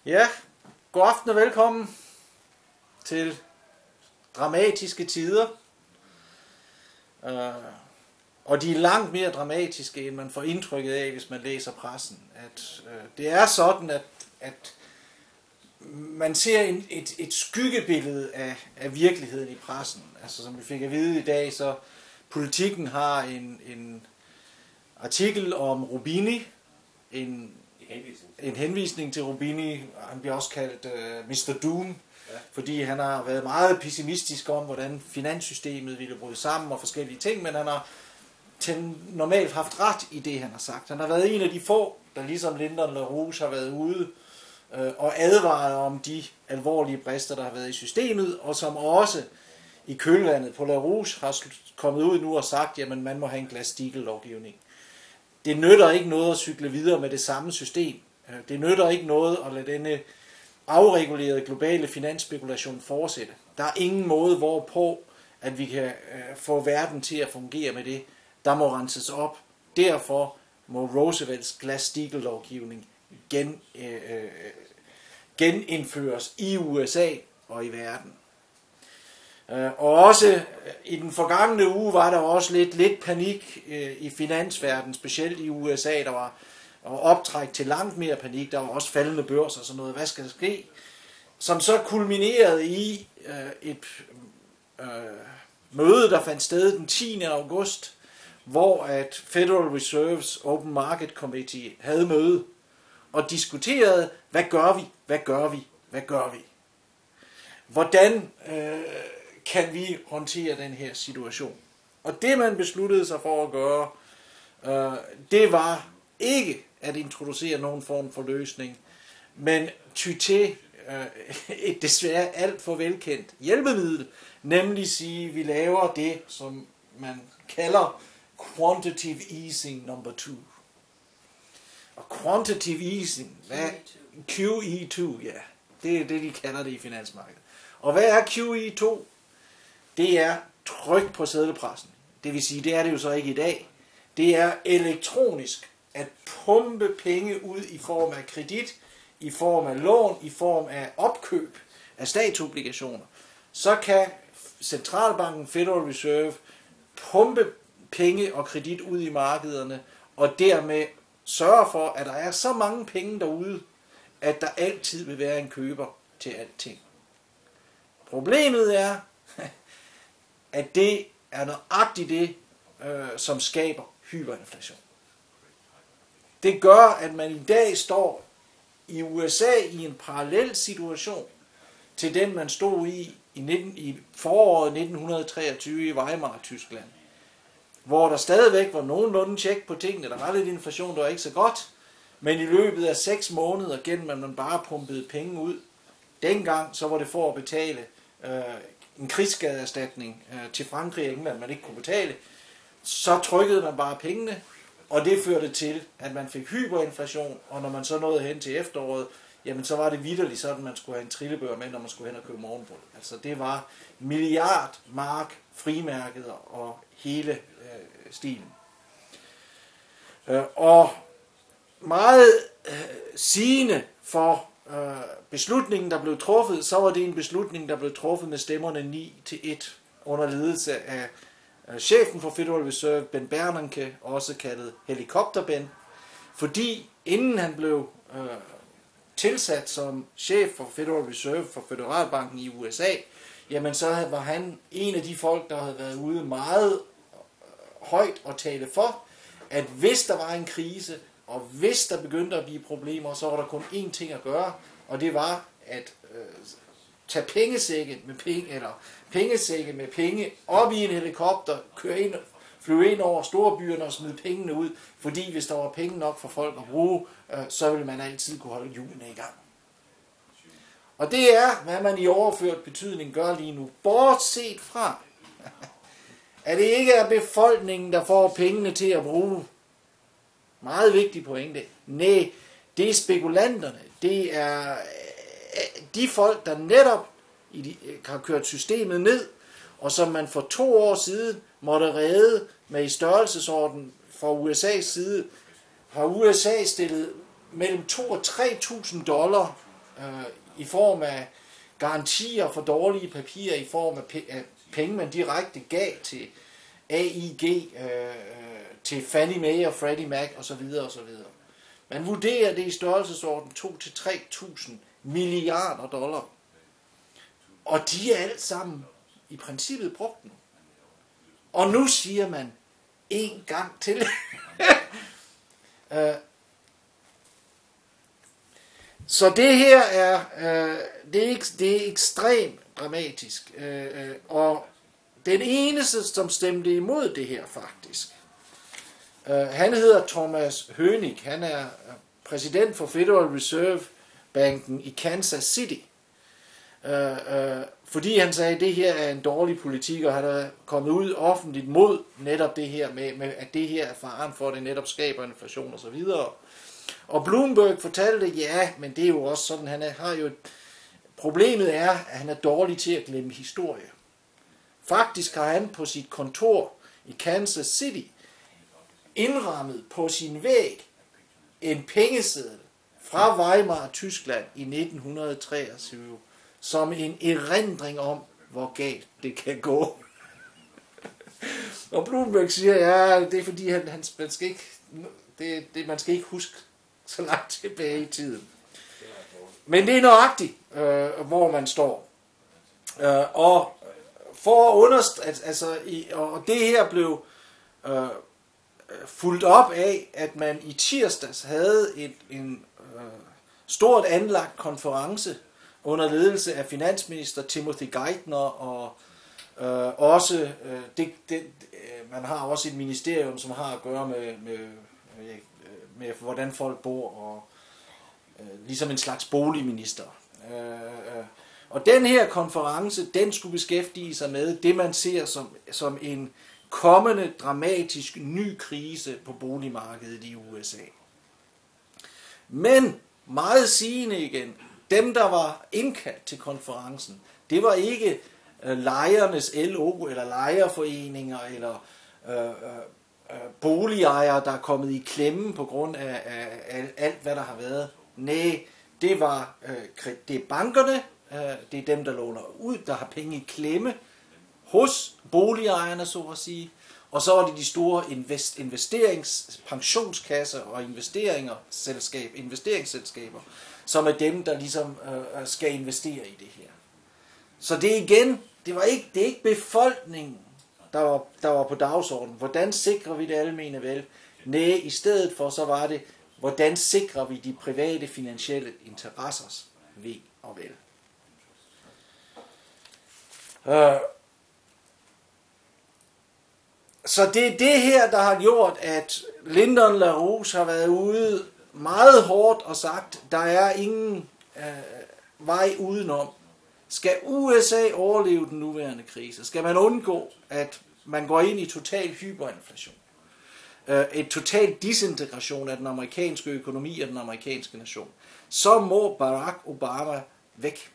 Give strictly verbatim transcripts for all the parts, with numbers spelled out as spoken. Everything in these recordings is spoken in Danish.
Ja, god aften og velkommen til dramatiske tider. Uh, og de er langt mere dramatiske, end man får indtrykket af, hvis man læser pressen. At uh, det er sådan, at, at man ser en, et, et skyggebillede af, af virkeligheden i pressen. Altså som vi fik at vide i dag, så Politikken har en, en artikel om Rubini, en En henvisning til Rubini. Han bliver også kaldt uh, mister Doom, ja. Fordi han har været meget pessimistisk om, hvordan finanssystemet ville bryde sammen og forskellige ting, men han har til normalt haft ret i det, han har sagt. Han har været en af de få, der ligesom Lyndon LaRouche har været ude uh, og advaret om de alvorlige brister, der har været i systemet, og som også i kølvandet på LaRouche har kommet ud nu og sagt, jamen man må have en Glass-Steagall-lovgivning. Det nytter ikke noget at cykle videre med det samme system. Det nytter ikke noget at lade denne afregulerede globale finansspekulation fortsætte. Der er ingen måde, hvorpå at vi kan få verden til at fungere med det. Der må renses op. Derfor må Roosevelts Glass-Steagall-lovgivning gen, øh, genindføres i U S A og i verden. Og også i den forgangne uge var der også lidt, lidt panik i finansverdenen, specielt i U S A, der var optræk til langt mere panik, der var også faldende børser og sådan noget, hvad skal der ske? Som så kulminerede i et øh, møde, der fandt sted den tiende august, hvor at Federal Reserves Open Market Committee havde møde og diskuterede, hvad gør vi, hvad gør vi, hvad gør vi? Hvordan øh, kan vi håndtere den her situation? Og det man besluttede sig for at gøre, øh, det var ikke at introducere nogen form for løsning, men ty til øh, et desværre alt for velkendt hjælpemiddel, nemlig sige, at vi laver det, som man kalder quantitative easing number two. Og quantitative easing, hvad? Q E to, ja, det er det, de kalder det i finansmarkedet. Og hvad er Q E to? Det er tryk på seddelpressen. Det vil sige, det er det jo så ikke i dag. Det er elektronisk at pumpe penge ud i form af kredit, i form af lån, i form af opkøb af statsobligationer. Så kan centralbanken Federal Reserve pumpe penge og kredit ud i markederne, og dermed sørge for, at der er så mange penge derude, at der altid vil være en køber til alting. Problemet er, at det er nøjagtigt det, øh, som skaber hyperinflation. Det gør, at man i dag står i U S A i en parallel situation til den, man stod i i, nitten, i foråret nitten treogtyve i Weimar, Tyskland, hvor der stadigvæk var nogenlunde tjek på tingene. Der var lidt inflation, der var ikke så godt, men i løbet af seks måneder gennem, at man bare pumpede penge ud. Dengang så var det for at betale øh, en krigsskadeerstatning øh, til Frankrig og England, man ikke kunne betale. Så trykkede man bare pengene, og det førte til, at man fik hyperinflation, og når man så nåede hen til efteråret, jamen så var det vitterligt sådan, at man skulle have en trillebør med, når man skulle hen og købe morgenbrød. Altså det var milliard mark frimærket og hele øh, stilen. Øh, og meget øh, sigende for øh, beslutningen, der blev truffet, så var det en beslutning, der blev truffet med stemmerne ni til et under ledelse af øh, chefen for Federal Reserve, Ben Bernanke, også kaldet Helikopter-Ben, fordi inden han blev øh, tilsat som chef for Federal Reserve for Federalbanken i U S A, jamen så var han en af de folk, der havde været ude meget højt og tale for, at hvis der var en krise, og hvis der begyndte at blive problemer, så var der kun én ting at gøre, og det var at øh, tage pengesække med penge, eller pengesække med penge op i en helikopter, køre ind, flyve ind over storbyerne og smide pengene ud, fordi hvis der var penge nok for folk at bruge, øh, så ville man altid kunne holde hjulene i gang. Og det er, hvad man i overført betydning gør lige nu, bortset fra, at det ikke er befolkningen, der får pengene til at bruge. Meget vigtig pointe. Nej, det er spekulanterne. Det er de folk, der netop har kørt systemet ned, og som man for to år siden måtte redde med i størrelsesorden fra U S A's side, har U S A stillet mellem to og tre tusind dollar øh, i form af garantier for dårlige papirer, i form af, pe- af penge, man direkte gav til A I G, øh, til Fannie Mae og Freddie Mac osv. osv. Man vurderer det i størrelsesorden to til tre tusind milliarder dollar. Og de er alt sammen i princippet brugt nu. Og nu siger man en gang til. Så det her er, det er, det er ekstremt dramatisk. Og den eneste, som stemte imod det her faktisk, han hedder Thomas Hoenig. Han er præsident for Federal Reserve Banken i Kansas City. Øh, øh, fordi han sagde, at det her er en dårlig politik, og han er kommet ud offentligt mod netop det her, med, med at det her er faren for, at det netop skaber inflation og så videre. Og Bloomberg fortalte, ja, men det er jo også sådan, han er, har jo et, problemet er, at han er dårlig til at glemme historie. Faktisk har han på sit kontor i Kansas City indrammet på sin væg en pengeseddel fra Weimar, Tyskland i nitten treogtyve, som en erindring om, hvor galt det kan gå. Og Bloomberg siger, ja, det er fordi, han, han, man, skal ikke, det, det, man skal ikke huske så langt tilbage i tiden. Men det er nøjagtigt, øh, hvor man står. Øh, og for at understrege, altså, i, og det her blev øh, fulgt op af, at man i tirsdags havde et, en øh, stort anlagt konference under ledelse af finansminister Timothy Geithner, og øh, også, øh, det, det, man har også et ministerium, som har at gøre med, med, med, med hvordan folk bor, og øh, ligesom en slags boligminister. Øh, øh, og den her konference, den skulle beskæftige sig med det, man ser som, som en kommende dramatisk ny krise på boligmarkedet i U S A. Men meget sigende igen, dem der var indkaldt til konferencen, det var ikke øh, lejernes L O eller lejerforeninger eller øh, øh, boligejere, der er kommet i klemme på grund af, af, af alt, hvad der har været. Nej, det var øh, det er bankerne, øh, det er dem, der låner ud, der har penge i klemme hos boligejerne, så at sige. Og så er det de store invest, investerings, pensionskasser og investeringer, selskab, investeringsselskaber, som er dem, der ligesom øh, skal investere i det her. Så det igen, det var ikke, det er ikke befolkningen, der var, der var på dagsordenen. Hvordan sikrer vi det almene vel? Nej, i stedet for så var det, hvordan sikrer vi de private finansielle interessers ve og vel. Øh, Så det er det her, der har gjort, at Lyndon LaRouche har været ude meget hårdt og sagt, der er ingen øh, vej udenom. Skal U S A overleve den nuværende krise? Skal man undgå, at man går ind i total hyperinflation? Øh, et total disintegration af den amerikanske økonomi og den amerikanske nation? Så må Barack Obama væk.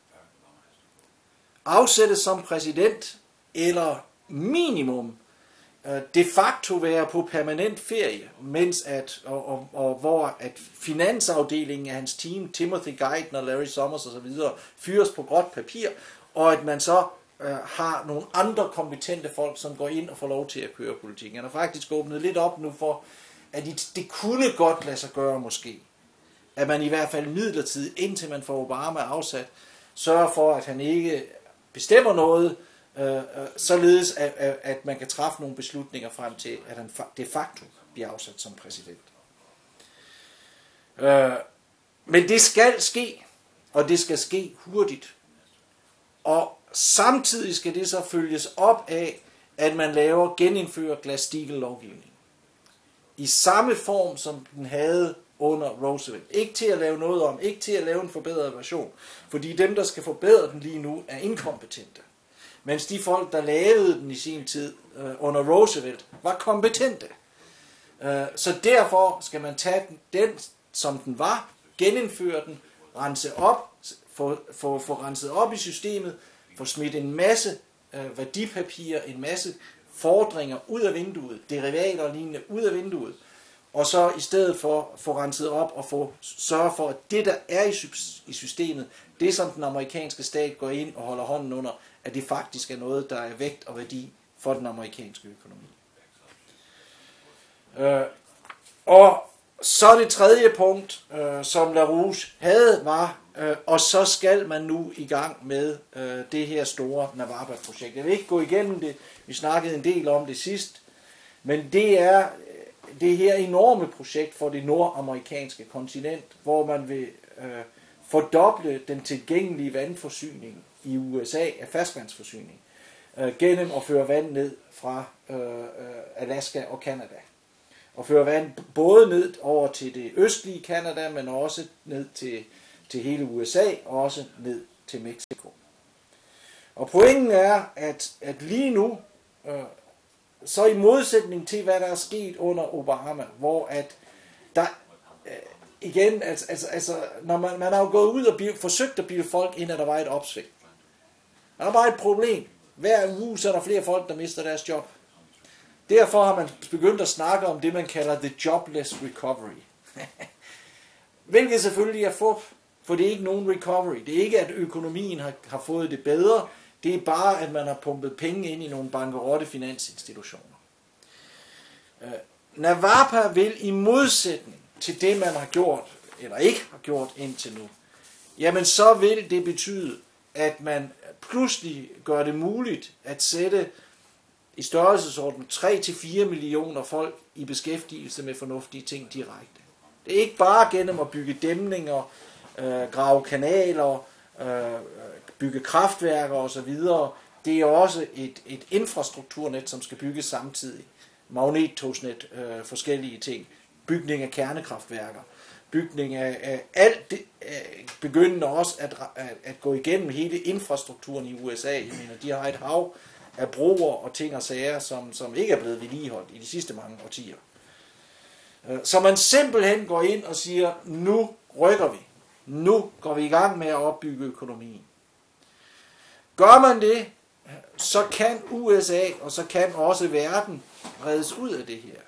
Afsættes som præsident, eller minimum de facto være på permanent ferie, mens at, og, og, og hvor at finansafdelingen af hans team, Timothy Geithner, Larry Summers osv., fyres på gråt papir, og at man så øh, har nogle andre kompetente folk, som går ind og får lov til at køre politikken. Han har faktisk åbnet lidt op nu for, at det, det kunne godt lade sig gøre måske, at man i hvert fald midlertidigt, indtil man får Obama afsat, sørger for, at han ikke bestemmer noget, Øh, således at, at man kan træffe nogle beslutninger frem til, at han de facto bliver afsat som præsident. Øh, men det skal ske, og det skal ske hurtigt. Og samtidig skal det så følges op af, at man laver, genindfører Glass-Steagall-lovgivning. I samme form, som den havde under Roosevelt. Ikke til at lave noget om, ikke til at lave en forbedret version, fordi dem, der skal forbedre den lige nu, er inkompetente. Mens de folk, der lavede den i sin tid øh, under Roosevelt, var kompetente. Øh, så derfor skal man tage den, den, som den var, genindføre den, rense op, få, få, få renset op i systemet, få smidt en masse øh, værdipapirer, en masse fordringer ud af vinduet, derivater og lignende ud af vinduet, og så i stedet for få renset op og få sørge for, at det, der er i systemet, det som den amerikanske stat går ind og holder hånden under, at det faktisk er noget, der er vægt og værdi for den amerikanske økonomi. Øh, og så det tredje punkt, øh, som LaRouche havde, var, øh, og så skal man nu i gang med øh, det her store NAVAPA-projekt. Jeg vil ikke gå igennem det, vi snakkede en del om det sidst, men det er det her enorme projekt for det nordamerikanske kontinent, hvor man vil øh, fordoble den tilgængelige vandforsyning i U S A af ferskvandsforsyning, øh, gennem at føre vand ned fra øh, Alaska og Canada. Og føre vand både ned over til det østlige Canada, men også ned til, til hele U S A, og også ned til Mexico. Og pointen er, at, at lige nu, øh, så i modsætning til, hvad der er sket under Obama, hvor at der øh, igen, altså, altså, altså når man, man har jo gået ud og bil, forsøgt at bilde folk ind, at der var et opsving. Der er bare et problem. Hver uge så er der flere folk, der mister deres job. Derfor har man begyndt at snakke om det, man kalder the jobless recovery. Hvilket selvfølgelig er fup, for det er ikke nogen recovery. Det er ikke, at økonomien har, har fået det bedre. Det er bare, at man har pumpet penge ind i nogle bankerotte finansinstitutioner. Uh, NAVAPA vil i modsætning til det, man har gjort, eller ikke har gjort indtil nu, jamen så vil det betyde, at man pludselig gør det muligt at sætte i størrelsesorden tre til fire millioner folk i beskæftigelse med fornuftige ting direkte. Det er ikke bare gennem at bygge dæmninger, øh, grave kanaler, øh, bygge kraftværker osv. Det er også et, et infrastrukturnet, som skal bygges samtidig. Magnettogsnet, øh, forskellige ting. Bygning af kernekraftværker. Bygning af, af alt det, øh, begyndende også at, at, at gå igennem hele infrastrukturen i U S A. Jeg mener, de har et hav af broer og ting og sager, som, som ikke er blevet vedligeholdt i de sidste mange årtier. Så man simpelthen går ind og siger, nu rykker vi. Nu går vi i gang med at opbygge økonomien. Gør man det, så kan U S A, og så kan også verden reddes ud af det her.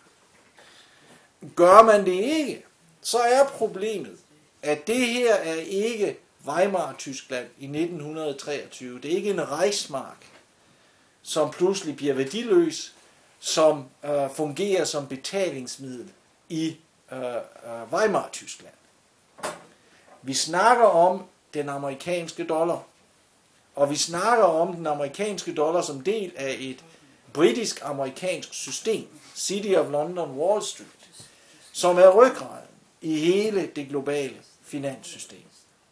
Gør man det ikke, så er problemet, at det her er ikke Weimar-Tyskland i nitten treogtyve. Det er ikke en Reichsmark, som pludselig bliver værdiløs, som øh, fungerer som betalingsmiddel i øh, øh, Weimar-Tyskland. Vi snakker om den amerikanske dollar, og vi snakker om den amerikanske dollar som del af et britisk-amerikansk system, City of London, Wall Street, som er ryggraden i hele det globale finanssystem.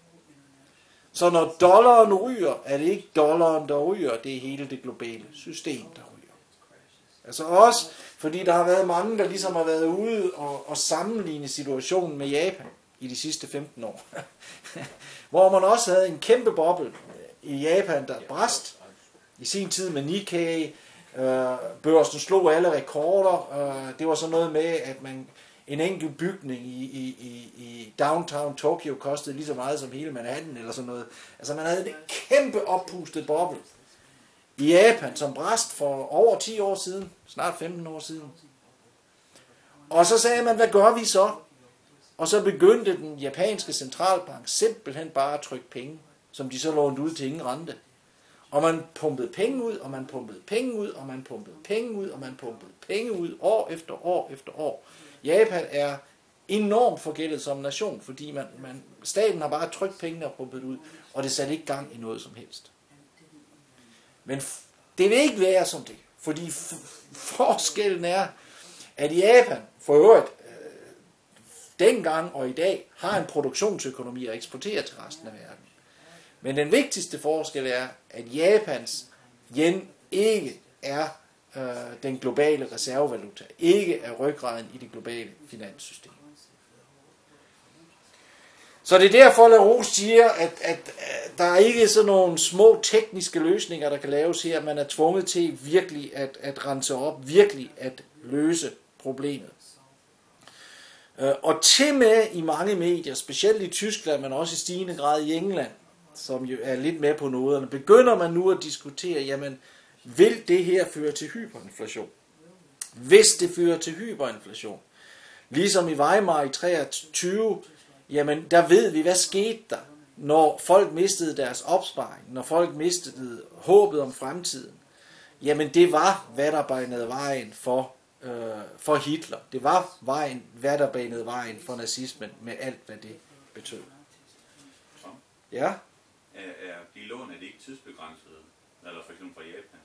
Så når dollaren ryger, er det ikke dollaren, der ryger, det er hele det globale system, der ryger. Altså også, fordi der har været mange, der ligesom har været ude og, og sammenligne situationen med Japan i de sidste femten år. Hvor man også havde en kæmpe boble i Japan, der brast i sin tid med Nikkei. Øh, børsen slog alle rekorder. Øh, det var sådan noget med, at man en enkelt bygning i, i, i, i downtown Tokyo kostede lige så meget som hele Manhattan eller sådan noget. Altså man havde en kæmpe oppustet boble i Japan, som brast for over ti år siden, snart femten år siden. Og så sagde man, hvad gør vi så? Og så begyndte den japanske centralbank simpelthen bare at trykke penge, som de så lånte ud til ingen rente. Og man pumpede penge ud, og man pumpede penge ud, og man pumpede penge ud, og man pumpede penge ud, år efter år efter år. Japan er enormt forgældet som nation, fordi man, man, staten har bare trykt pengene og pumpet ud, og det satte ikke gang i noget som helst. Men det vil ikke være som det, fordi forskellen er, at Japan for øvrigt øh, dengang og i dag har en produktionsøkonomi og eksporterer til resten af verden. Men den vigtigste forskel er, at Japans yen ikke er øh, den globale reservevaluta, ikke er ryggraden i det globale finanssystem. Så det er derfor, LaRouche siger, at, at, at der er ikke sådan nogle små tekniske løsninger, der kan laves her. Man er tvunget til virkelig at, at rense op, virkelig at løse problemet. Og til med i mange medier, specielt i Tyskland, men også i stigende grad i England, som jo er lidt med på noget, begynder man nu at diskutere, jamen, vil det her føre til hyperinflation? Hvis det fører til hyperinflation, Ligesom i Weimar i treogtyve, jamen der ved vi, hvad skete der, når folk mistede deres opsparing, når folk mistede håbet om fremtiden. Jamen det var, hvad der banede vejen for, øh, for Hitler. Det var vejen, hvad der banede vejen for nazismen, med alt, hvad det betød. Ja? Er, er de lån, er de ikke tidsbegrænsede? Eller for eksempel fra Japan?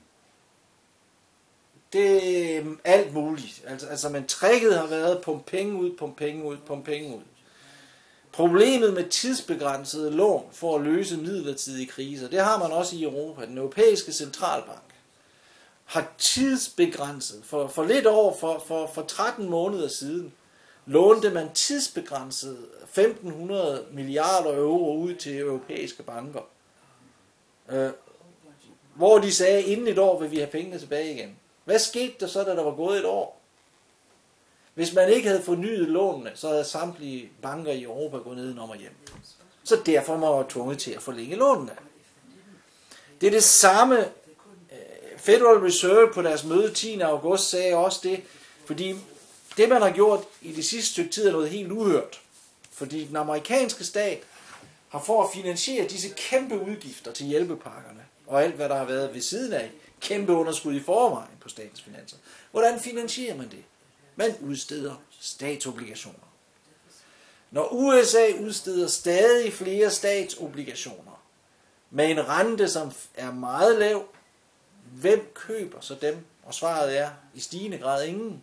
Det er alt muligt. Altså, altså men tricket har været pump penge ud, pump penge ud, pump penge ud. Problemet med tidsbegrænsede lån for at løse midlertidige kriser, det har man også i Europa. Den europæiske centralbank har tidsbegrænset. For, for lidt over, for, for, for tretten måneder siden, lånte man tidsbegrænset femten hundrede milliarder euro ud til europæiske banker. Øh, hvor de sagde, inden et år vil vi have pengene tilbage igen. Hvad skete der så, da der var gået et år? Hvis man ikke havde fornyet lånene, så havde samtlige banker i Europa gået nedenom og hjem. Så derfor må man tvunget til at forlænge lånene. Det er det samme. Federal Reserve på deres møde tiende august sagde også det, fordi det man har gjort i det sidste stykke tid er noget helt uhørt. Fordi den amerikanske stat har for at finansiere disse kæmpe udgifter til hjælpepakkerne, og alt hvad der har været ved siden af, kæmpe underskud i forvejen på statens finanser. Hvordan finansierer man det? Man udsteder statsobligationer. Når U S A udsteder stadig flere statsobligationer med en rente, som er meget lav, hvem køber så dem? Og svaret er i stigende grad ingen.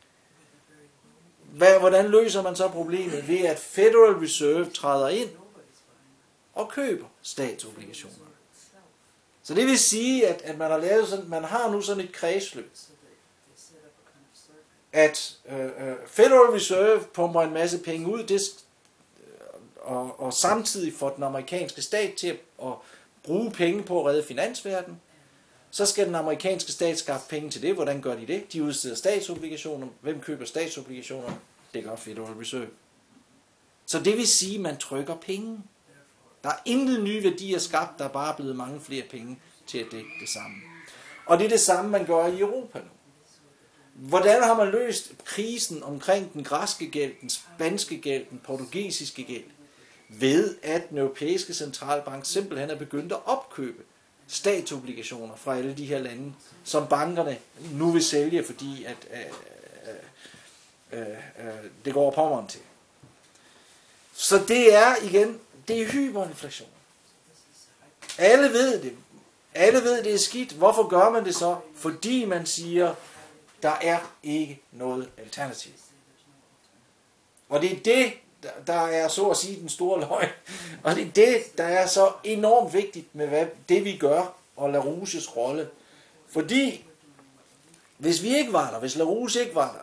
Hvordan løser man så problemet? Ved at Federal Reserve træder ind og køber statsobligationer. Så det vil sige, at, at man har lavet sådan, man har nu sådan et kredsløb. At øh, Federal Reserve pumper en masse penge ud, det, og, og samtidig får den amerikanske stat til at, at bruge penge på at redde finansverdenen. Så skal den amerikanske stat skaffe penge til det. Hvordan gør de det? De udsteder statsobligationer. Hvem køber statsobligationer? Det gør Federal Reserve. Så det vil sige, at man trykker penge. Der er intet nye værdier skabt, der er bare blevet mange flere penge til at dække det samme. Og det er det samme, man gør i Europa nu. Hvordan har man løst krisen omkring den græske gæld, den spanske gæld, den portugisiske gæld? Ved at den europæiske centralbank simpelthen er begyndt at opkøbe statsobligationer fra alle de her lande, som bankerne nu vil sælge, fordi at øh, øh, øh, det går pommeren til. Så det er igen, det er hyperinflation. Alle ved det. Alle ved, det er skidt. Hvorfor gør man det så? Fordi man siger, der er ikke noget alternativ. Og det er det, der er så at sige den store løgn. Og det er det, der er så enormt vigtigt med hvad, det vi gør, og LaRouches rolle. Fordi, hvis vi ikke var der, hvis LaRouche ikke var der,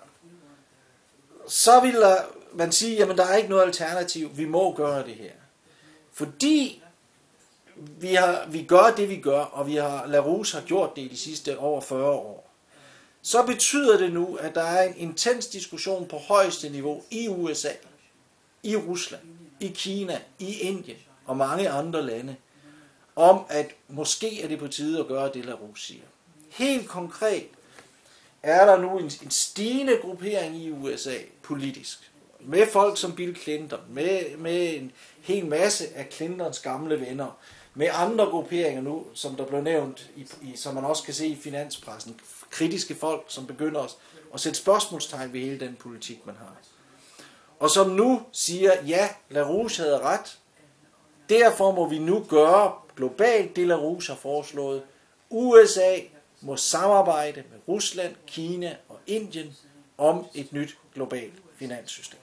så ville man sige, jamen der er ikke noget alternativ, vi må gøre det her. Fordi vi, har, vi gør det, vi gør, og vi har, LaRouche har gjort det i de sidste over fyrre år, så betyder det nu, at der er en intens diskussion på højeste niveau i U S A, i Rusland, i Kina, i Indien og mange andre lande, om at måske er det på tide at gøre det, LaRouche siger. Helt konkret er der nu en, en stigende gruppering i U S A politisk, med folk som Bill Clinton, med, med en hel masse af Clintons gamle venner, med andre grupperinger nu, som der blev nævnt, i, i, som man også kan se i finanspressen, kritiske folk, som begynder at, at sætte spørgsmålstegn ved hele den politik, man har. Og som nu siger, ja, LaRouche havde ret, derfor må vi nu gøre globalt det, LaRouche har foreslået. U S A må samarbejde med Rusland, Kina og Indien om et nyt globalt finanssystem.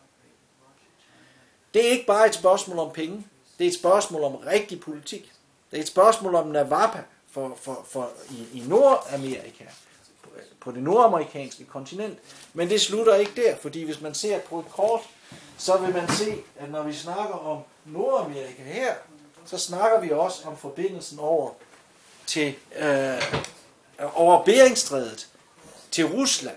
Det er ikke bare et spørgsmål om penge, det er et spørgsmål om rigtig politik. Det er et spørgsmål om Navapa for, for, for i, i Nordamerika, på, på det nordamerikanske kontinent. Men det slutter ikke der, fordi hvis man ser på et kort, så vil man se, at når vi snakker om Nordamerika her, så snakker vi også om forbindelsen over til øh, over Beringstrædet, til Rusland,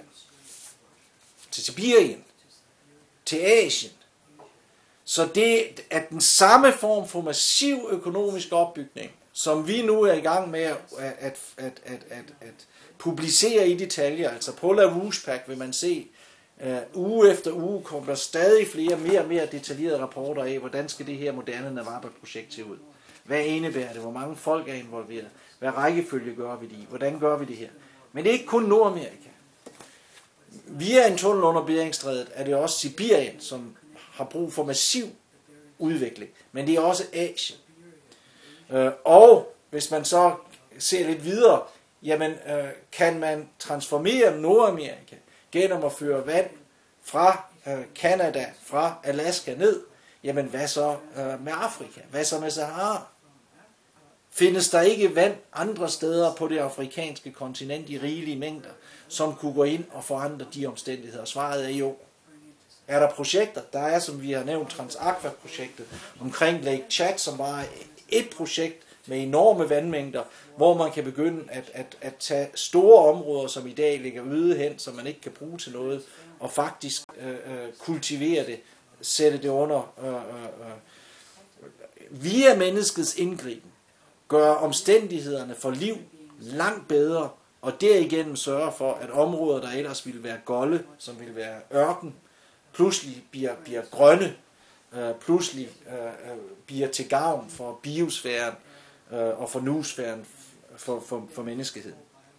til Sibirien, til Asien. Så det er den samme form for massiv økonomisk opbygning, som vi nu er i gang med at, at, at, at, at, at publicere i detaljer. Altså på LaRouche Pact vil man se Uh, uge efter uge kommer der stadig flere, mere og mere detaljerede rapporter af, hvordan skal det her moderne Nawaba-projekt se ud. Hvad indebærer det? Hvor mange folk er involveret? Hvad rækkefølge gør vi det i? Hvordan gør vi det her? Men det er ikke kun Nordamerika. Via en tunnel under Beringstrædet er det også Sibirien, som har brug for massiv udvikling. Men det er også Asien. Uh, og hvis man så ser lidt videre, jamen uh, kan man transformere Nordamerika gennem at føre vand fra øh, Canada, fra Alaska ned, jamen hvad så øh, med Afrika? Hvad så med Sahara? Findes der ikke vand andre steder på det afrikanske kontinent i rigelige mængder, som kunne gå ind og forandre de omstændigheder? Svaret er jo. Er der projekter? Der er, som vi har nævnt, Transaqua-projektet omkring Lake Chad, som var et projekt med enorme vandmængder, hvor man kan begynde at, at, at tage store områder, som i dag ligger øde hen, som man ikke kan bruge til noget, og faktisk øh, øh, kultivere det, sætte det under, øh, øh, via menneskets indgriben, gøre omstændighederne for liv langt bedre, og derigennem sørge for, at områder, der ellers ville være golde, som ville være ørken, pludselig bliver, bliver grønne, øh, pludselig øh, bliver til gavn for biosfæren, og for nusfæren, for, for, for menneskeheden.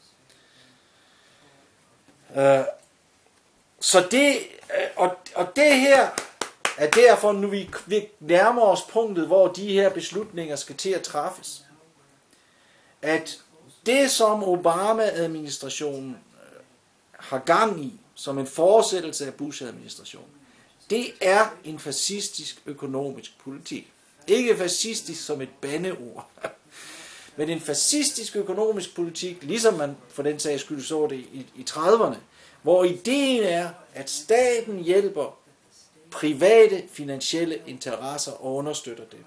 Uh, så det, og, og det her er derfor, nu vi, vi nærmer os punktet, hvor de her beslutninger skal til at træffes, at det, som Obama-administrationen har gang i, som en fortsættelse af Bush-administrationen, det er en fascistisk økonomisk politik. Ikke fascistisk som et bandeord, men en fascistisk økonomisk politik, ligesom man for den sags skyld så det i, i trediverne, hvor ideen er, at staten hjælper private finansielle interesser og understøtter dem.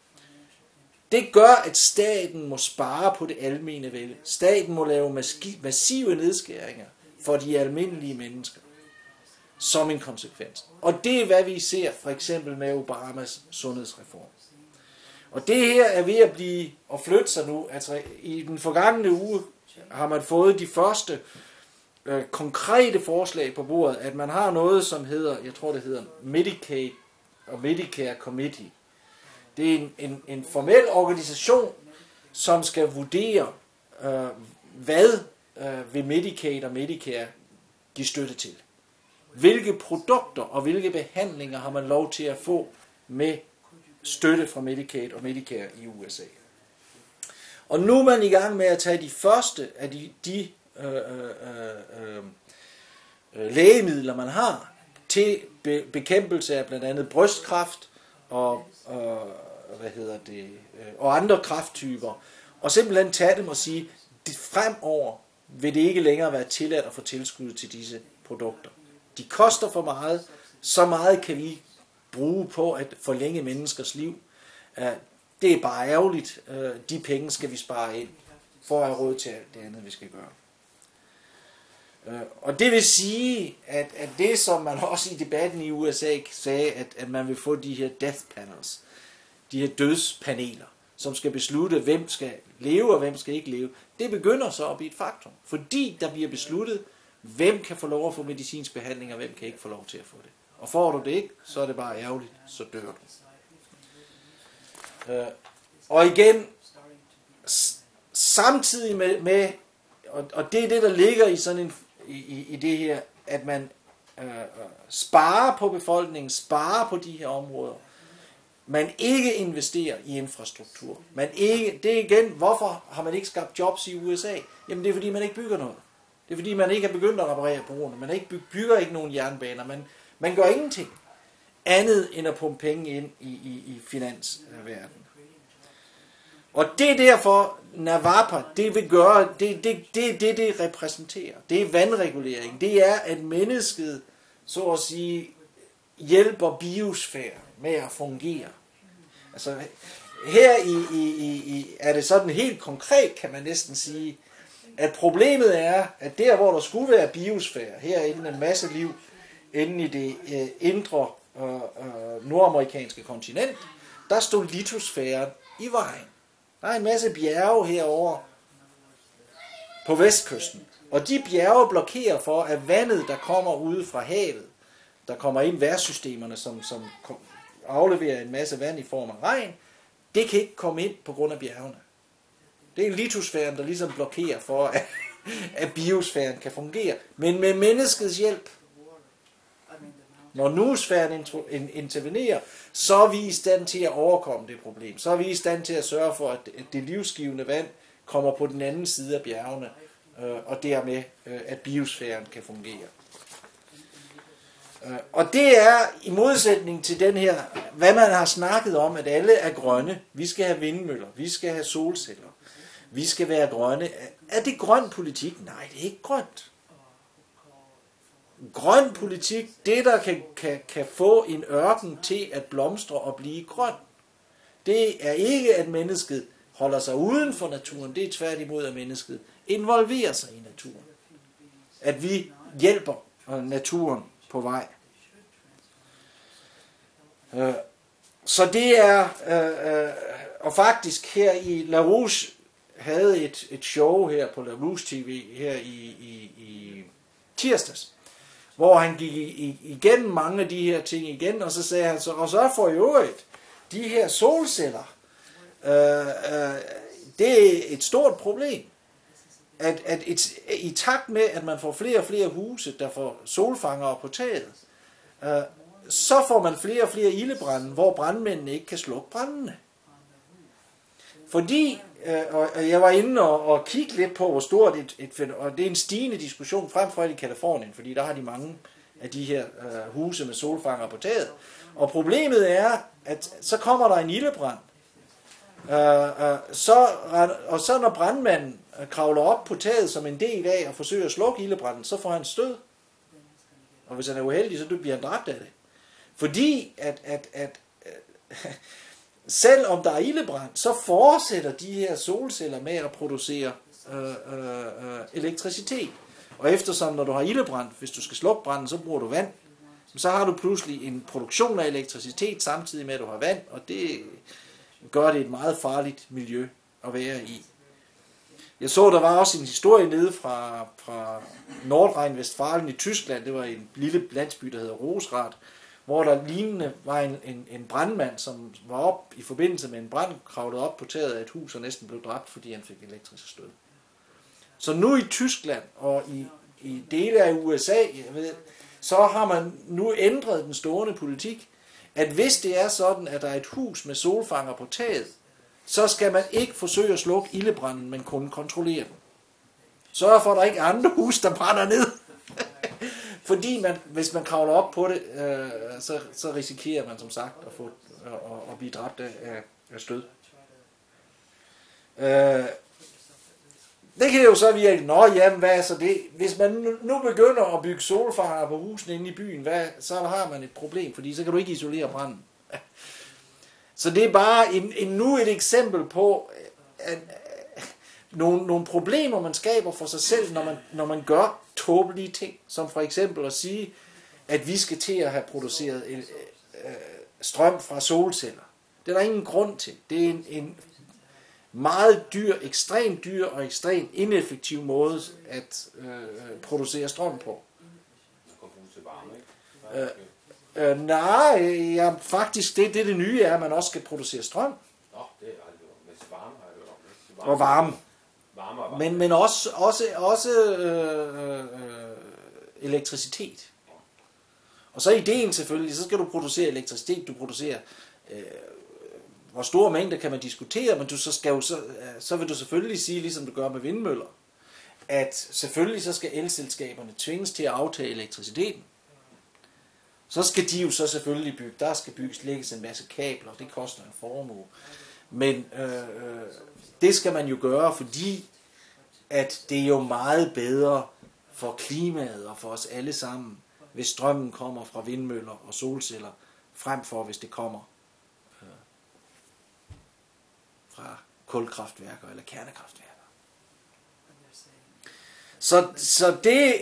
Det gør, at staten må spare på det almene vælde. Staten må lave massive nedskæringer for de almindelige mennesker som en konsekvens. Og det er, hvad vi ser for eksempel med Obamas sundhedsreform. Og det her er ved at blive og flytte sig nu. Altså i den forgangne uge har man fået de første øh, konkrete forslag på bordet, at man har noget, som hedder, jeg tror det hedder Medicaid og Medicare Committee. Det er en, en, en formel organisation, som skal vurdere, øh, hvad øh, vil Medicaid og Medicare give støtte til. Hvilke produkter og hvilke behandlinger har man lov til at få med støtte fra Medicaid og Medicare i U S A. Og nu er man i gang med at tage de første af de, de øh, øh, øh, lægemidler, man har, til be, bekæmpelse af blandt andet brystkræft og, øh, hvad hedder det, øh, og andre kræfttyper, og simpelthen tage dem og sige, at fremover vil det ikke længere være tilladt at få tilskud til disse produkter. De koster for meget, så meget kan vi bruge på at forlænge menneskers liv. Det er bare ærgerligt. De penge skal vi spare ind, for at have råd til alt det andet, vi skal gøre. Og det vil sige, at, at det som man også i debatten i U S A sagde, at, at man vil få de her death panels, de her dødspaneler, som skal beslutte, hvem skal leve og hvem skal ikke leve, det begynder så at blive et faktum. Fordi der bliver besluttet, hvem kan få lov at få medicinsk behandling, og hvem kan ikke få lov til at få det. Og får du det ikke, så er det bare ærgerligt, så dør du. Øh, og igen, s- samtidig med, med og, og det er det, der ligger i sådan en, i, i det her, at man øh, sparer på befolkningen, sparer på de her områder. Man ikke investerer i infrastruktur. Man ikke, det er igen, hvorfor har man ikke skabt jobs i U S A? Jamen det er fordi, man ikke bygger noget. Det er fordi, man ikke har begyndt at reparere broerne. Man ikke bygger, bygger ikke nogen jernbaner. Man, man gør ingenting andet end at pumpe penge ind i, i, i finansverdenen. Og det er derfor, Nawaba, det vil gøre, det det, det, det, det repræsenterer. Det er vandregulering. Det er, at mennesket, så at sige, hjælper biosfæren med at fungere. Altså, her i, i, i, er det sådan helt konkret, kan man næsten sige, at problemet er, at der, hvor der skulle være biosfære, herinde en masse liv, inde i det øh, indre øh, øh, nordamerikanske kontinent, der stod litosfæren i vejen. Der er en masse bjerge herover på vestkysten, Og de bjerge blokerer for, at vandet, der kommer ude fra havet, der kommer ind værtssystemerne, som, som afleverer en masse vand i form af regn, det kan ikke komme ind på grund af bjergene. Det er litosfæren, der ligesom blokerer for, at, at biosfæren kan fungere. Men med menneskets hjælp, når noosfæren intervenerer, så er vi i stand til at overkomme det problem. Så er vi i stand til at sørge for, at det livsgivende vand kommer på den anden side af bjergene, og dermed, at biosfæren kan fungere. Og det er i modsætning til den her, hvad man har snakket om, at alle er grønne. Vi skal have vindmøller, vi skal have solceller, vi skal være grønne. Er det grøn politik? Nej, det er ikke grønt. Grøn politik, det der kan, kan, kan få en ørken til at blomstre og blive grøn, det er ikke, at mennesket holder sig uden for naturen. Det er tværtimod, at mennesket involverer sig i naturen. At vi hjælper naturen på vej. Så det er, og faktisk her i La Rouge havde et, et show her på La Rouge T V her i, i, i tirsdags, hvor han gik igennem mange af de her ting igen, og så sagde han så, og så for i øvrigt, de her solceller, øh, øh, det er et stort problem. At, at et, i takt med, at man får flere og flere huse, der får solfangere på taget, øh, så får man flere og flere ildebrande, hvor brandmændene ikke kan slukke brandene. Fordi, øh, og jeg var inde og, og kigge lidt på, hvor stort et, et, og det er en stigende diskussion, frem for alt i Kalifornien, fordi der har de mange af de her øh, huse med solfangere på taget. Og problemet er, at så kommer der en ildebrand, øh, øh, så, og så når brandmanden kravler op på taget som en del af at forsøge at slukke ildebranden, så får han stød. Og hvis han er uheldig, så bliver han dræbt af det. Fordi at, at, at øh, selv om der er ildebrand, så fortsætter de her solceller med at producere øh, øh, elektricitet. Og eftersom når du har ildebrand, hvis du skal slukke branden, så bruger du vand. Så har du pludselig en produktion af elektricitet samtidig med at du har vand, og det gør det et meget farligt miljø at være i. Jeg så, der var også en historie nede fra, fra Nordrhein-Westfalen i Tyskland. Det var en lille landsby, der hedder Rosrath, hvor der lignende var en, en, en brandmand, som var op i forbindelse med en brand, kravlede op på taget af et hus og næsten blev dræbt, fordi han fik elektrisk stød. Så nu i Tyskland og i, i dele af U S A, jeg ved, så har man nu ændret den stående politik, at hvis det er sådan, at der er et hus med solfanger på taget, så skal man ikke forsøge at slukke ildebranden, men kun kontrollere den. Sørg for, at der ikke er andre hus, der brænder ned. Fordi man, hvis man kravler op på det, øh, så, så risikerer man som sagt at, få, øh, at blive dræbt af, af stød. Øh, det kan jo så virke, nå jamen, hvad er så det? Hvis man nu begynder at bygge solfanger på husene inde i byen, hvad, så har man et problem, fordi så kan du ikke isolere branden. Så det er bare en, en, nu et eksempel på at, at, nogle, nogle problemer, man skaber for sig selv, når man, når man gør tåbelige ting. Som for eksempel at sige, at vi skal til at have produceret øh, øh, strøm fra solceller. Det er der ingen grund til. Det er en, en meget dyr, ekstremt dyr og ekstremt ineffektiv måde at øh, producere strøm på. Øh, øh, nej, ja, faktisk det, det det nye er, at man også skal producere strøm. Nå, det er aldrig med varme har jeg hørt om. Og varme. Varme og varme. Men, men også, også, også øh, øh, elektricitet. Og så ideen selvfølgelig, så skal du producere elektricitet, du producerer, øh, hvor store mængder kan man diskutere, men du så skal jo så, så vil du selvfølgelig sige, ligesom du gør med vindmøller, at selvfølgelig så skal elselskaberne tvinges til at aftage elektriciteten. Så skal de jo så selvfølgelig bygge, der skal bygges, lægges en masse kabler, det koster en formue. Men øh, øh, det skal man jo gøre, fordi at det er jo meget bedre for klimaet og for os alle sammen, hvis strømmen kommer fra vindmøller og solceller, frem for hvis det kommer øh, fra kulkraftværker eller kernekraftværker. Så, så det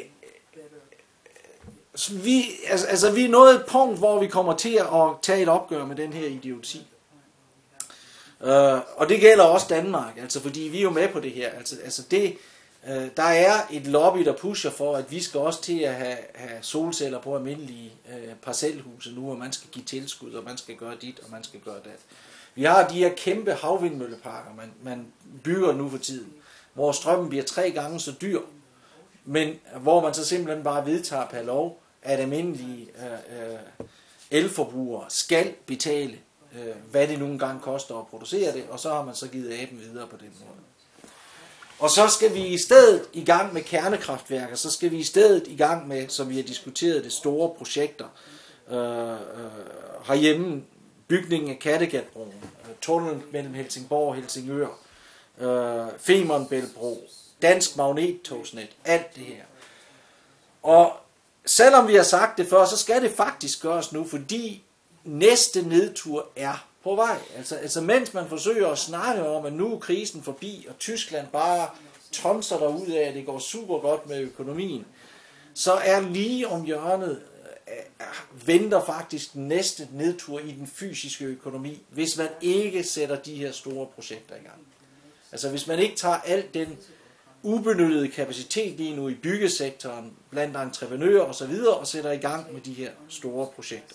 vi, altså, altså vi er nået et punkt, hvor vi kommer til at tage et opgør med den her idioti. Uh, og det gælder også Danmark, altså fordi vi er jo med på det her. Altså, altså det, Øh, der er et lobby, der pusher for, at vi skal også til at have, have solceller på almindelige øh, parcelhuse nu, og man skal give tilskud, og man skal gøre dit, og man skal gøre dat. Vi har de her kæmpe havvindmølleparker, man, man bygger nu for tiden, hvor strømmen bliver tre gange så dyr, men hvor man så simpelthen bare vedtager per lov, at almindelige øh, øh, elforbrugere skal betale, øh, hvad det nogle gange koster at producere det, og så har man så givet aben videre på den måde. Og så skal vi i stedet i gang med kernekraftværker, så skal vi i stedet i gang med, som vi har diskuteret, det store projekter øh, øh, herhjemme, bygningen af Kattegatbroen, øh, tunnelen mellem Helsingborg og Helsingør, øh, Femernbæltbro, dansk magnettogsnet, alt det her. Og selvom vi har sagt det før, så skal det faktisk gøres nu, fordi næste nedtur er på vej. Altså, altså mens man forsøger at snakke om, at nu er krisen forbi, og Tyskland bare tonser derud af, at det går super godt med økonomien, så er lige om hjørnet, øh, venter faktisk næste nedtur i den fysiske økonomi, hvis man ikke sætter de her store projekter i gang. Altså hvis man ikke tager alt den ubenyttede kapacitet lige nu i byggesektoren, blandt entreprenører og så videre, og sætter i gang med de her store projekter.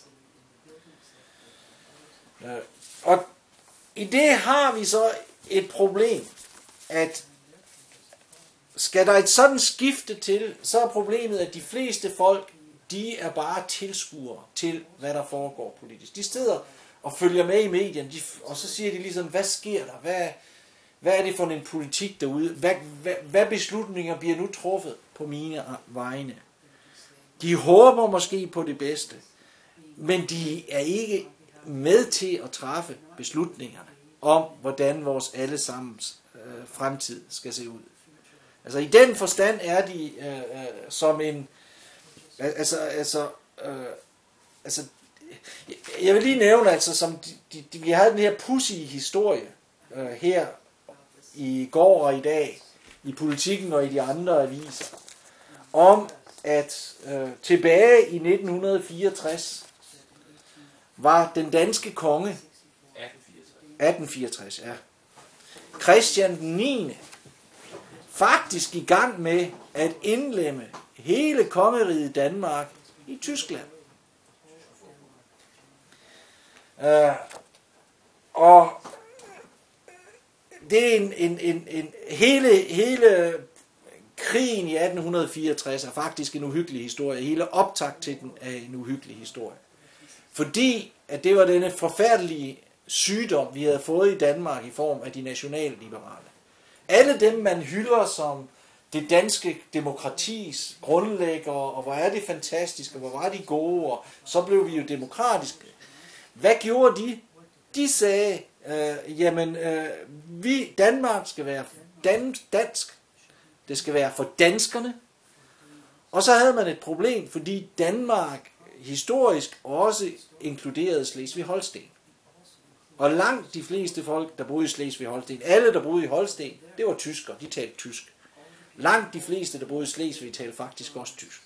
Og i det har vi så et problem, at skal der et sådan skifte til, så er problemet, at de fleste folk, de er bare tilskuere til, hvad der foregår politisk. De sidder og følger med i medierne, de, og så siger de ligesom, hvad sker der? Hvad, hvad er det for en politik derude? Hvad, hvad, hvad beslutninger bliver nu truffet på mine vegne? De håber måske på det bedste, men de er ikke med til at træffe beslutningerne om, hvordan vores allesammens øh, fremtid skal se ud. Altså i den forstand er de øh, øh, som en, altså, altså, øh, altså, jeg vil lige nævne, altså, som de, de, de, vi havde den her pudsige historie øh, her i går og i dag, i Politikken og i de andre aviser, om at øh, tilbage i nitten fireogtres, var den danske konge atten fireogtres, ja, Christian den niende faktisk i gang med at indlemme hele kongeriget Danmark i Tyskland. Uh, og det er en, en, en, en hele, hele krigen i atten fireogtres er faktisk en uhyggelig historie. Hele optakt til den er en uhyggelig historie. Fordi at det var denne forfærdelige sygdom, vi havde fået i Danmark i form af de nationalliberale. Alle dem, man hylder som det danske demokratis grundlægger, og hvor er det fantastisk, og hvor var de gode, og så blev vi jo demokratiske. Hvad gjorde de? De sagde, øh, jamen, øh, vi, Danmark skal være dan- dansk. Det skal være for danskerne. Og så havde man et problem, fordi Danmark historisk også inkluderede Slesvig-Holsten. Og langt de fleste folk, der boede i Slesvig-Holsten, alle der boede i Holsten, det var tyskere, de talte tysk. Langt de fleste, der boede i Slesvig, talte faktisk også tysk.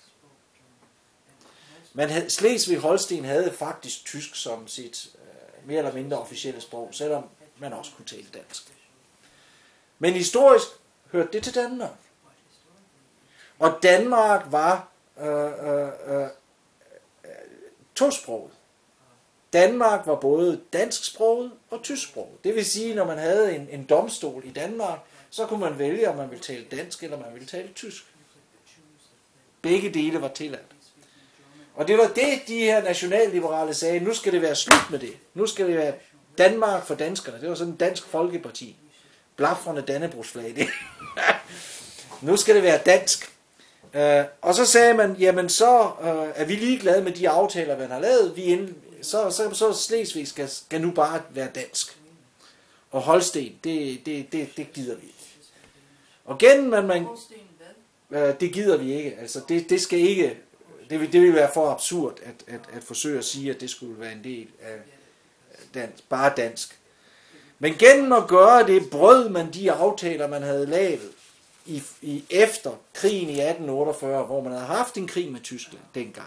Men Slesvig-Holsten havde faktisk tysk som sit øh, mere eller mindre officielle sprog, selvom man også kunne tale dansk. Men historisk hørte det til Danmark. Og Danmark var øh, øh, øh, tosproget. Danmark var både dansksproget og tysksproget. Det vil sige, når man havde en, en domstol i Danmark, så kunne man vælge, om man ville tale dansk eller man ville tale tysk. Begge dele var tilladt. Og det var det, de her nationalliberale sagde, nu skal det være slut med det. Nu skal det være Danmark for danskerne. Det var sådan en dansk folkeparti. Blafrende Dannebrogsflag, det. Nu skal det være dansk. Uh, og så sagde man, jamen så uh, er vi ligeglade med de aftaler, man har lavet. Vi ind, så, så, så Slesvig skal, skal nu bare være dansk. Og Holsten, det, det, det, det gider vi ikke. Og igen, man, man, uh, det gider vi ikke. Altså, det, det skal ikke, det vil, det vil være for absurd at, at, at forsøge at sige, at det skulle være en del af dansk, bare dansk. Men gennem at gøre det, brød man de aftaler, man havde lavet i, i efter krigen i atten otteogfyrre, hvor man havde haft en krig med Tyskland dengang.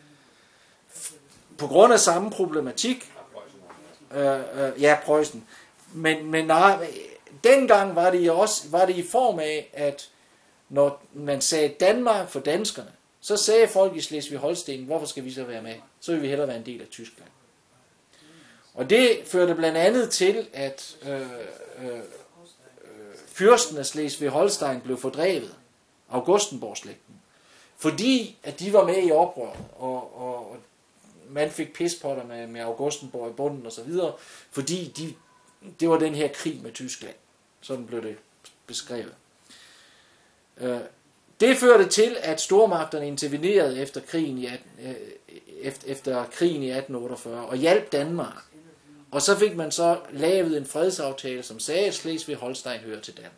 På grund af samme problematik, øh, øh, ja, Preussen, men, men nej, dengang var det også var det i form af, at når man sagde Danmark for danskerne, så sagde folk i Slesvig-Holsten, hvorfor skal vi så være med? Så vil vi hellere være en del af Tyskland. Og det førte blandt andet til, at øh, øh, fyrsten af Slesvig-Holstein blev fordrevet, Augustenborg-slægten, fordi at de var med i oprøret, og, og, og man fik pispotter med, med Augustenborg i bunden og så videre, fordi de, det var den her krig med Tyskland. Sådan blev det beskrevet. Øh, det førte til, at stormagterne intervenerede efter krigen i, atten, øh, efter, efter krigen i atten otteogfyrre og hjalp Danmark. Og så fik man så lavet en fredsaftale, som sagde, at Slesvig-Holstein hører til Danmark.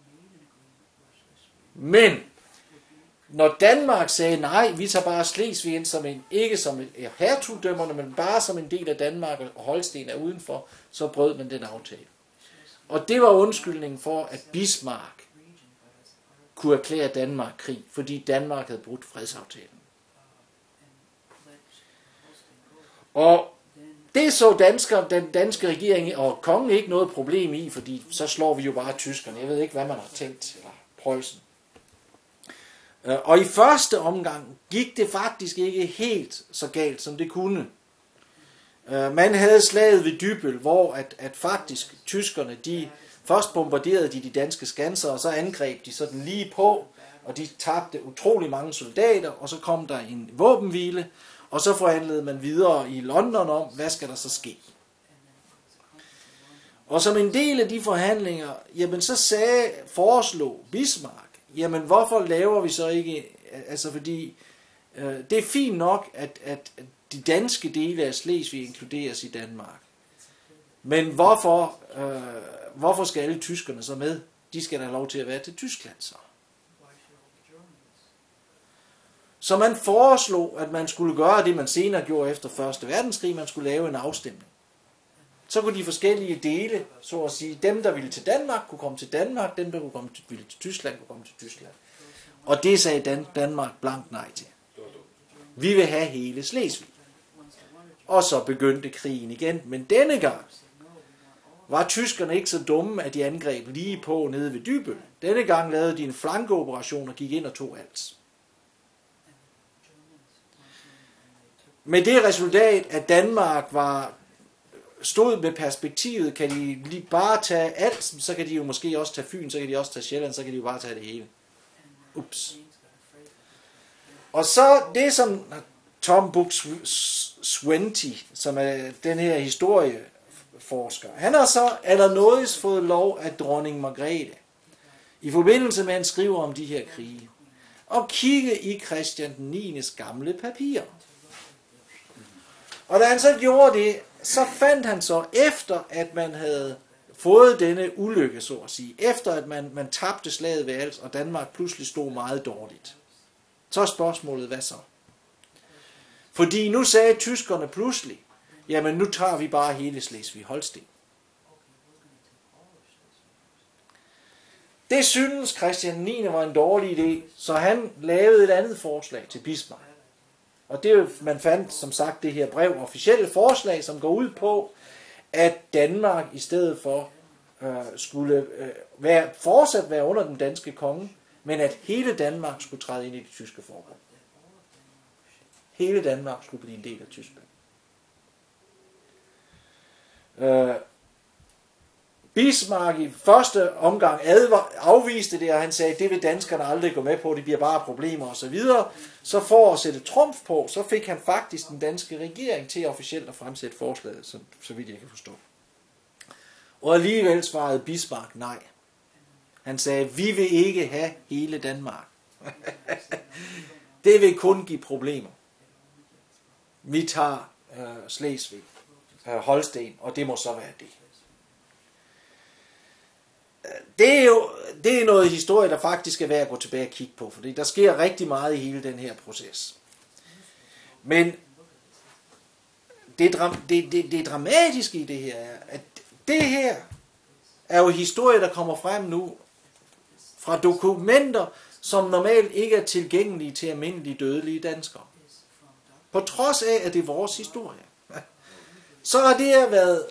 Men når Danmark sagde nej, vi tager bare Slesvig ind som en, ikke som et hertugdømmerne, men bare som en del af Danmark, og Holsten er udenfor, så brød man den aftale. Og det var undskyldningen for, at Bismarck kunne erklære Danmark krig, fordi Danmark havde brudt fredsaftalen. Og det så dansker, den danske regering og kongen ikke noget problem i, fordi så slår vi jo bare tyskerne. Jeg ved ikke, hvad man har tænkt, eller Preussen. Og i første omgang gik det faktisk ikke helt så galt, som det kunne. Man havde slaget ved Dybbøl, hvor at, at faktisk tyskerne, de først bombarderede de de danske skanser, og så angreb de sådan lige på, og de tabte utrolig mange soldater, og så kom der en våbenhvile, og så forhandlede man videre i London om, hvad skal der så ske. Og som en del af de forhandlinger, jamen så sagde, foreslog Bismarck, jamen hvorfor laver vi så ikke, altså fordi øh, det er fint nok, at, at de danske dele af Slesvig inkluderes i Danmark. Men hvorfor, øh, hvorfor skal alle tyskerne så med? De skal da have lov til at være til Tyskland så. Så man foreslog, at man skulle gøre det, man senere gjorde efter første verdenskrig, man skulle lave en afstemning. Så kunne de forskellige dele, så at sige, dem der ville til Danmark, kunne komme til Danmark, dem der kunne komme til, ville til Tyskland, kunne komme til Tyskland. Og det sagde Dan- Danmark blankt nej til. Vi vil have hele Slesvig. Og så begyndte krigen igen, men denne gang var tyskerne ikke så dumme, at de angreb lige på nede ved Dybbøl. Denne gang lavede de en flankeoperation og gik ind og tog alt. Med det resultat, at Danmark var stod med perspektivet, kan de lige bare tage alt, så kan de jo måske også tage Fyn, så kan de også tage Sjælland, så kan de jo bare tage det hele. Ups. Og så det, som Tom Buk-Swienty, som er den her historieforsker, han har så allernådigst fået lov af dronning Margrethe, i forbindelse med, at han skriver om de her krige, og kigge i Christian den niendes gamle papirer. Og da han så gjorde det, så fandt han så, efter at man havde fået denne ulykke, så at sige, efter at man, man tabte slaget ved Als, og Danmark pludselig stod meget dårligt, så er spørgsmålet, hvad så? Fordi nu sagde tyskerne pludselig, jamen nu tager vi bare hele Slesvig-Holsten. Det synes Christian den niende var en dårlig idé, så han lavede et andet forslag til Bismarck. Og det man fandt, som sagt, det her brev, officielle forslag, som går ud på, at Danmark i stedet for øh, skulle øh, være, fortsat være under den danske konge, men at hele Danmark skulle træde ind i det tyske forbund. Hele Danmark skulle blive en del af Tyskland. Øh, Bismarck i første omgang advar, afviste det, og han sagde, det vil danskerne aldrig gå med på, det bliver bare problemer osv. Så, videre. Så for at sætte trumf på, så fik han faktisk den danske regering til officielt at fremsætte forslaget, så, så vidt jeg kan forstå. Og alligevel svarede Bismarck nej. Han sagde, vi vil ikke have hele Danmark. Det vil kun give problemer. Vi tager øh, Slesvig, øh, Holsten, og det må så være det. Det er jo det er noget historie, der faktisk er værd at gå tilbage og kigge på, fordi der sker rigtig meget i hele den her proces. Men det, det, det, det dramatiske i det her er, at det her er jo historie, der kommer frem nu fra dokumenter, som normalt ikke er tilgængelige til almindelige dødelige danskere. På trods af, at det er vores historie, så har det her været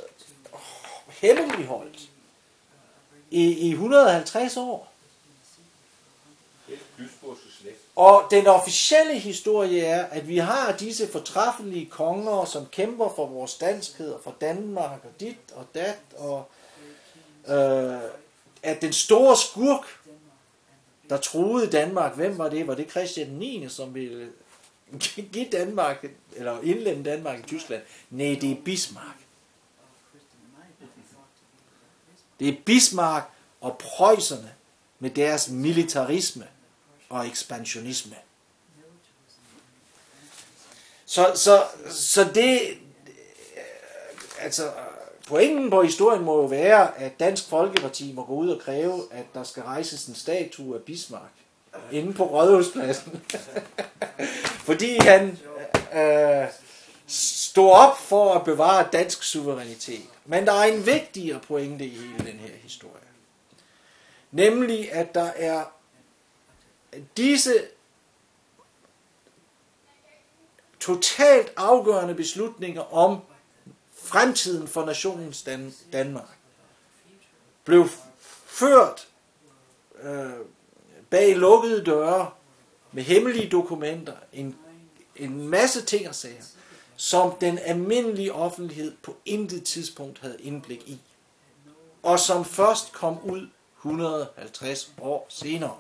hemmeligholdt i, i et hundrede og halvtreds år. Og den officielle historie er, at vi har disse fortræffelige konger, som kæmper for vores danskhed, og for Danmark, og dit og dat, og øh, at den store skurk, der truede Danmark, hvem var det? Var det Christian den niende, som ville give Danmark, eller indlemme Danmark i Tyskland? Nej, det er Bismarck. Det er Bismarck og preusserne med deres militarisme og ekspansionisme. Så, så, så det, altså pointen på historien må jo være, at Dansk Folkeparti må gå ud og kræve, at der skal rejses en statue af Bismarck inde på Rådhuspladsen. Fordi han øh, stod op for at bevare dansk suverænitet. Men der er en vigtigere pointe i hele den her historie. Nemlig, at der er disse totalt afgørende beslutninger om fremtiden for nationens Dan- Danmark blev ført øh, bag lukkede døre med hemmelige dokumenter, en, en masse ting og sager, som den almindelige offentlighed på intet tidspunkt havde indblik i, og som først kom ud et hundrede og halvtreds år senere.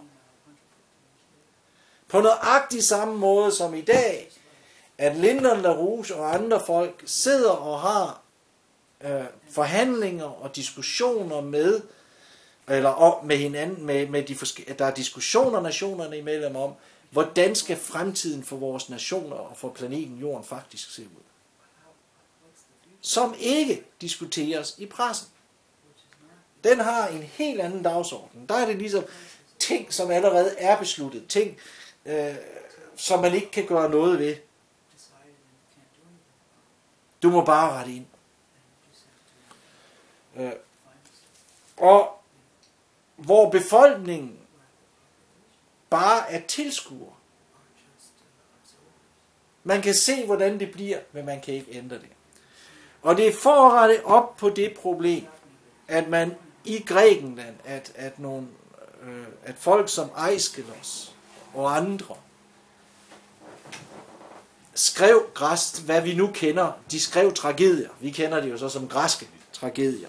På nøjagtig samme måde som i dag, at Lyndon LaRouche og andre folk sidder og har øh, forhandlinger og diskussioner med, eller om, med hinanden, med, med de forske- der er diskussioner nationerne imellem om, hvordan skal fremtiden for vores nationer og for planeten Jorden faktisk se ud. Som ikke diskuteres i pressen. Den har en helt anden dagsorden. Der er det ligesom ting, som allerede er besluttet. Ting, øh, som man ikke kan gøre noget ved. Du må bare rette ind. Øh, og hvor befolkningen bare er tilskuer. Man kan se, hvordan det bliver, men man kan ikke ændre det. Og det er for at rette op på det problem, at man i Grækenland, at, at, nogle, øh, at folk som Aeschylus og andre skrev græst, hvad vi nu kender, de skrev tragedier. Vi kender det jo så som græske tragedier.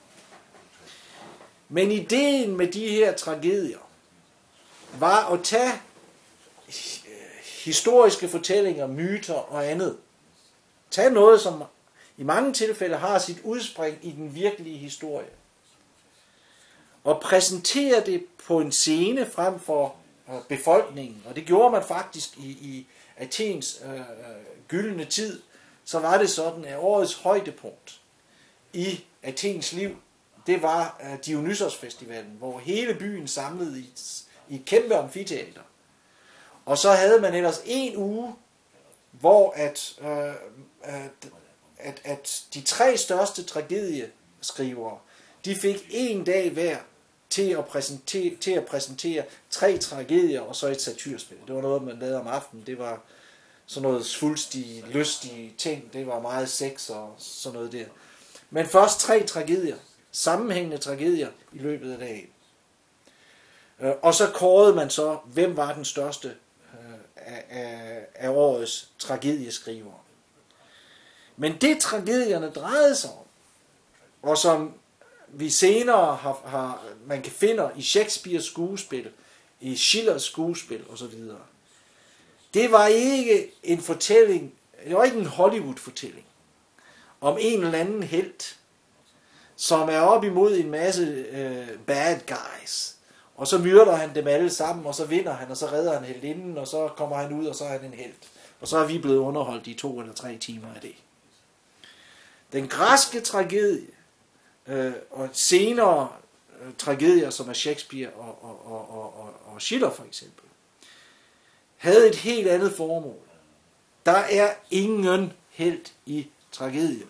Men ideen med de her tragedier var at tage historiske fortællinger, myter og andet. Tag noget, som i mange tilfælde har sit udspring i den virkelige historie. Og præsentere det på en scene frem for befolkningen. Og det gjorde man faktisk i, i Athens øh, gyldne tid. Så var det sådan, at årets højdepunkt i Athens liv, det var øh, Dionysos-festivalen, hvor hele byen samlede i, i et kæmpe amfiteater. Og så havde man ellers en uge, hvor at, øh, at, at, at de tre største tragedieskrivere, de fik en dag hver til at præsentere, til at præsentere tre tragedier og så et satyrspil. Det var noget, man lavede om aftenen. Det var sådan noget svulstige, lystige ting. Det var meget sex og sådan noget der. Men først tre tragedier, sammenhængende tragedier i løbet af dagen. Og så kårede man så, hvem var den største af, af, af årets tragedieskrivere. Men det tragedierne drejede sig om, og som vi senere har, har, man kan finde i Shakespeares skuespil, i Schillers skuespil osv., det var ikke en fortælling, det var ikke en Hollywood-fortælling om en eller anden helt, som er op imod en masse øh, bad guys, og så myrder han dem alle sammen, og så vinder han, og så redder han heltinden, og så kommer han ud, og så er han en helt. Og så er vi blevet underholdt i to eller tre timer af det. Den græske tragedie, øh, og senere øh, tragedier, som er Shakespeare og, og, og, og, og, og Schiller for eksempel, havde et helt andet formål. Der er ingen helt i tragedien.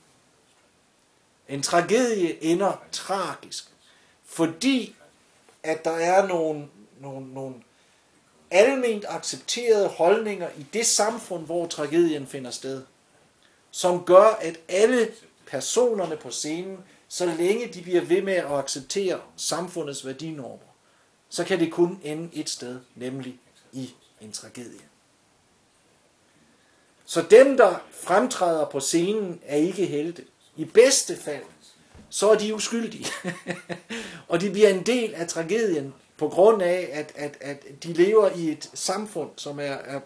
En tragedie ender tragisk, fordi at der er nogle, nogle, nogle alment accepterede holdninger i det samfund, hvor tragedien finder sted, som gør, at alle personerne på scenen, så længe de bliver ved med at acceptere samfundets værdinormer, så kan det kun ende et sted, nemlig i en tragedie. Så dem, der fremtræder på scenen, er ikke helte. I bedste fald, så er de uskyldige. Og de bliver en del af tragedien på grund af, at, at, at de lever i et samfund, som er, er,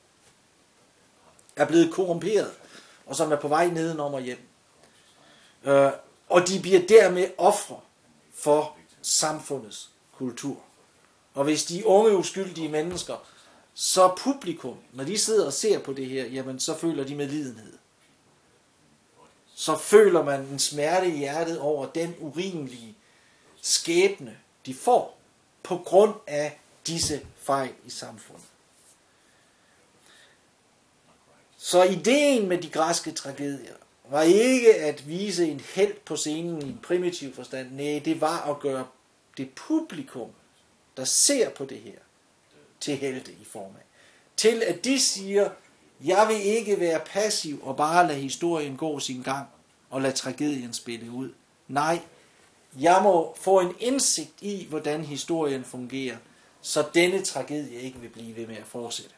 er blevet korrumperet, og som er på vej nedenom og hjem. Øh, og de bliver dermed ofre for samfundets kultur. Og hvis de unge uskyldige mennesker, så publikum, når de sidder og ser på det her, jamen så føler de medlidenhed. Så føler man en smerte i hjertet over den urimelige skæbne, de får, på grund af disse fejl i samfundet. Så ideen med de græske tragedier var ikke at vise en helt på scenen i en primitiv forstand. Nej, det var at gøre det publikum, der ser på det her, til helte i form af. Til at de siger, jeg vil ikke være passiv og bare lade historien gå sin gang og lade tragedien spille ud. Nej, jeg må få en indsigt i, hvordan historien fungerer, så denne tragedie ikke vil blive ved med at fortsætte.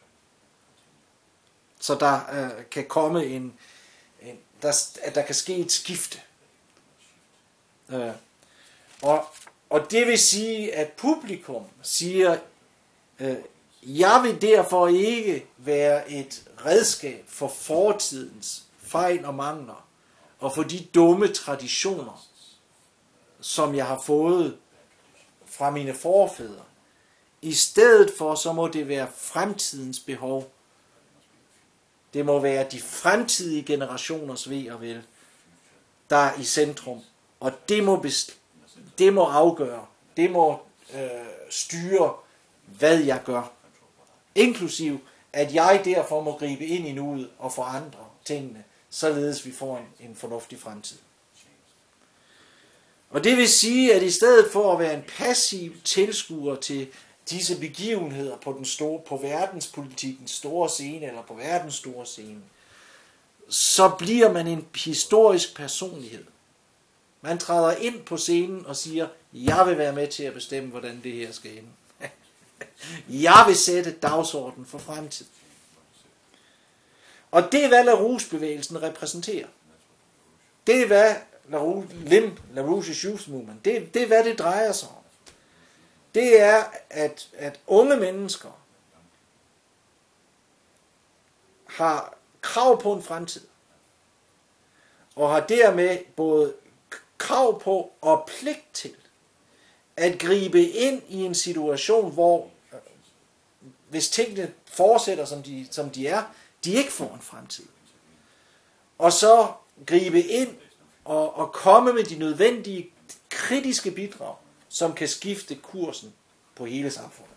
Så der øh, kan komme en, en der, at der kan ske et skifte. Øh, og, og det vil sige, at publikum siger, øh, jeg vil derfor ikke være et redskab for fortidens fejl og mangler, og for de dumme traditioner, som jeg har fået fra mine forfædre. I stedet for, så må det være fremtidens behov. Det må være de fremtidige generationers ve og vel, der er i centrum. Og det må, best- det må afgøre, det må øh, styre, hvad jeg gør. Inklusiv, at jeg derfor må gribe ind i nuet og forandre tingene, således vi får en, en fornuftig fremtid. Og det vil sige, at i stedet for at være en passiv tilskuer til disse begivenheder på, den store, på verdenspolitikens store scene, eller på verdens store scene, så bliver man en historisk personlighed. Man træder ind på scenen og siger, jeg vil være med til at bestemme, hvordan det her skal ende. Jeg vil sætte dagsordenen for fremtiden. Og det er, hvad LaRouche-bevægelsen repræsenterer. Det er, hvad Lim, LaRouche's Youth Movement, det, det er, hvad det drejer sig om. Det er, at, at unge mennesker har krav på en fremtid, og har dermed både krav på og pligt til at gribe ind i en situation, hvor hvis tingene fortsætter, som de, som de er, de ikke får en fremtid. Og så gribe ind og, og komme med de nødvendige kritiske bidrag, som kan skifte kursen på hele samfundet.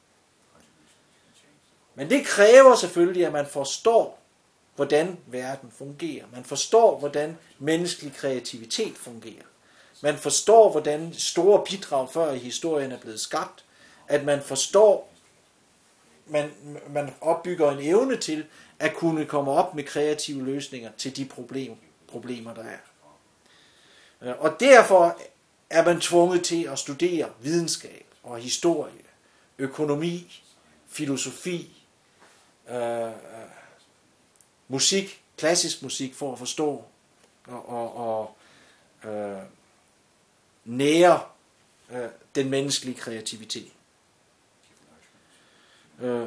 Men det kræver selvfølgelig, at man forstår, hvordan verden fungerer. Man forstår, hvordan menneskelig kreativitet fungerer. Man forstår, hvordan store bidrag før i historien er blevet skabt. At man forstår, man, man opbygger en evne til at kunne komme op med kreative løsninger til de problem, problemer, der er. Og derfor er man tvunget til at studere videnskab og historie, økonomi, filosofi, øh, musik, klassisk musik, for at forstå og, og, og øh, nære øh, den menneskelige kreativitet. Øh,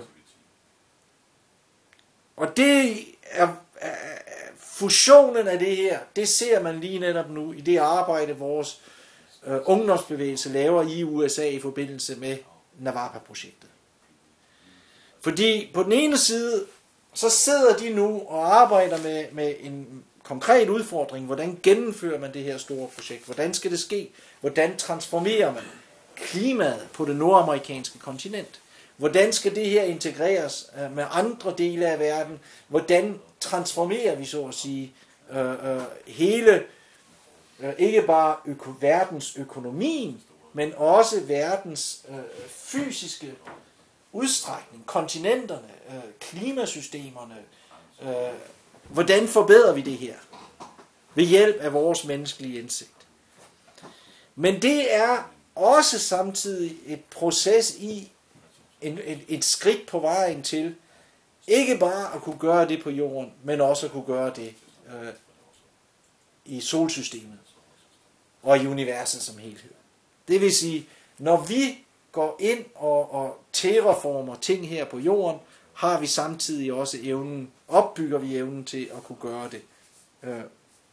og det er, er fusionen af det her, det ser man lige netop nu i det arbejde, vores øh, ungdomsbevægelse laver i U S A i forbindelse med NAVAPA-projektet. Fordi på den ene side, så sidder de nu og arbejder med, med en konkret udfordring. Hvordan gennemfører man det her store projekt? Hvordan skal det ske? Hvordan transformerer man klimaet på det nordamerikanske kontinent? Hvordan skal det her integreres med andre dele af verden? Hvordan transformerer vi, så at sige, øh, øh, hele, øh, ikke bare øko- verdens økonomien, men også verdens øh, fysiske udstrækning, kontinenterne, øh, klimasystemerne. Øh, hvordan forbedrer vi det her? Ved hjælp af vores menneskelige indsigt. Men det er også samtidig et proces i en, en, et skridt på vejen til ikke bare at kunne gøre det på jorden, men også at kunne gøre det øh, i solsystemet og i universet som helhed. Det vil sige, når vi går ind og, og terraformer ting her på jorden, har vi samtidig også evnen, opbygger vi evnen til at kunne gøre det øh,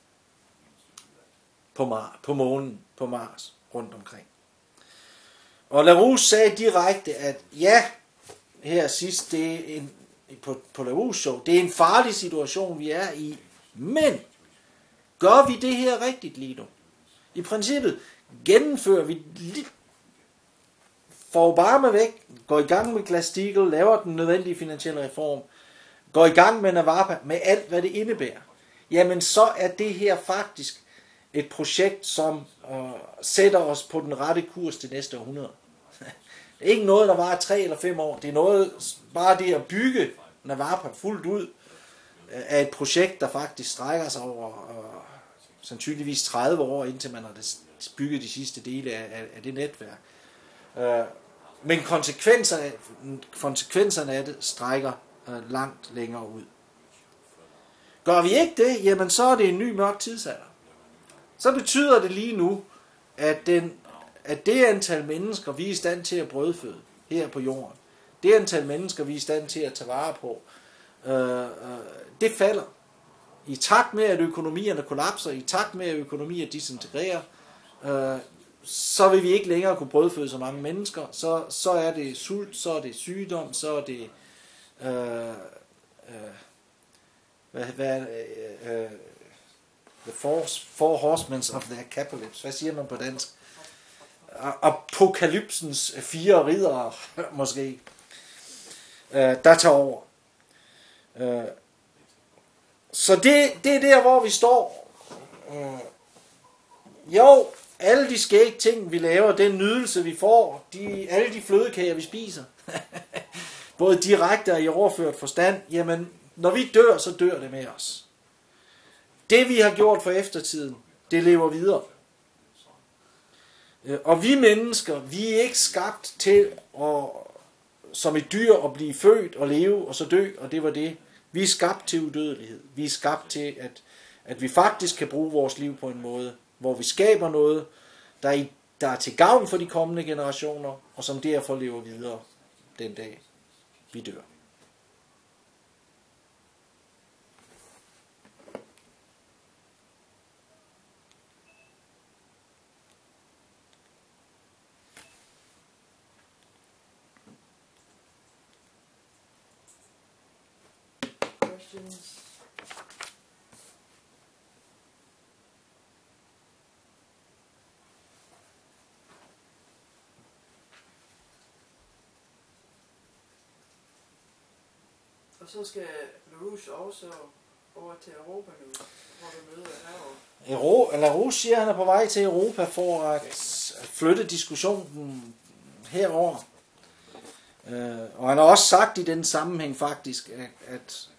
på, Mar- på månen, på Mars, rundt omkring. Og Larouche sagde direkte, at ja, her sidst, det er en, på, på Larouche show, det er en farlig situation, vi er i, men gør vi det her rigtigt lige nu? I princippet gennemfører vi lidt, får Obama væk, går i gang med Glass-Steagall, laver den nødvendige finansielle reform, går i gang med Nawaba, med alt hvad det indebærer, jamen så er det her faktisk et projekt, som øh, sætter os på den rette kurs til næste århundrede. Det er ikke noget, der varer tre eller fem år. Det er noget, bare det at bygge Nawaba fuldt ud, øh, er et projekt, der faktisk strækker sig over øh, sandsynligvis tredive år, indtil man har bygget de sidste dele af, af, af det netværk. Øh, men konsekvenserne, konsekvenserne af det strækker øh, langt længere ud. Gør vi ikke det, jamen så er det en ny mørk tidsalder. Så betyder det lige nu, at, den, at det antal mennesker, vi er i stand til at brødføde her på jorden, det antal mennesker, vi er i stand til at tage vare på, øh, øh, det falder. I takt med, at økonomierne kollapser, i takt med, at økonomier disintegrerer, øh, så vil vi ikke længere kunne brødføde så mange mennesker. Så, så er det sult, så er det sygdom, så er det øh, øh, hvad, hvad, øh, the four, four horsemen of the apocalypse. Hvad siger man på dansk? Apokalypsens fire riddere, måske, øh, der tager over. Øh, så det, det er der, hvor vi står. Øh, jo, alle de skæg ting, vi laver, den nydelse, vi får, de, alle de flødekager, vi spiser, både direkte og i overført forstand, jamen, når vi dør, så dør det med os. Det, vi har gjort for eftertiden, det lever videre. Og vi mennesker, vi er ikke skabt til at, som et dyr at blive født og leve og så dø, og det var det. Vi er skabt til udødelighed. Vi er skabt til, at, at vi faktisk kan bruge vores liv på en måde, hvor vi skaber noget, der er, der er til gavn for de kommende generationer, og som derfor lever videre den dag, vi dør. Og så skal Larouche også over til Europa nu, hvor du møder herovre. Larouche siger, at han er på vej til Europa for at flytte diskussionen herover. Og han har også sagt i den sammenhæng faktisk, at, at,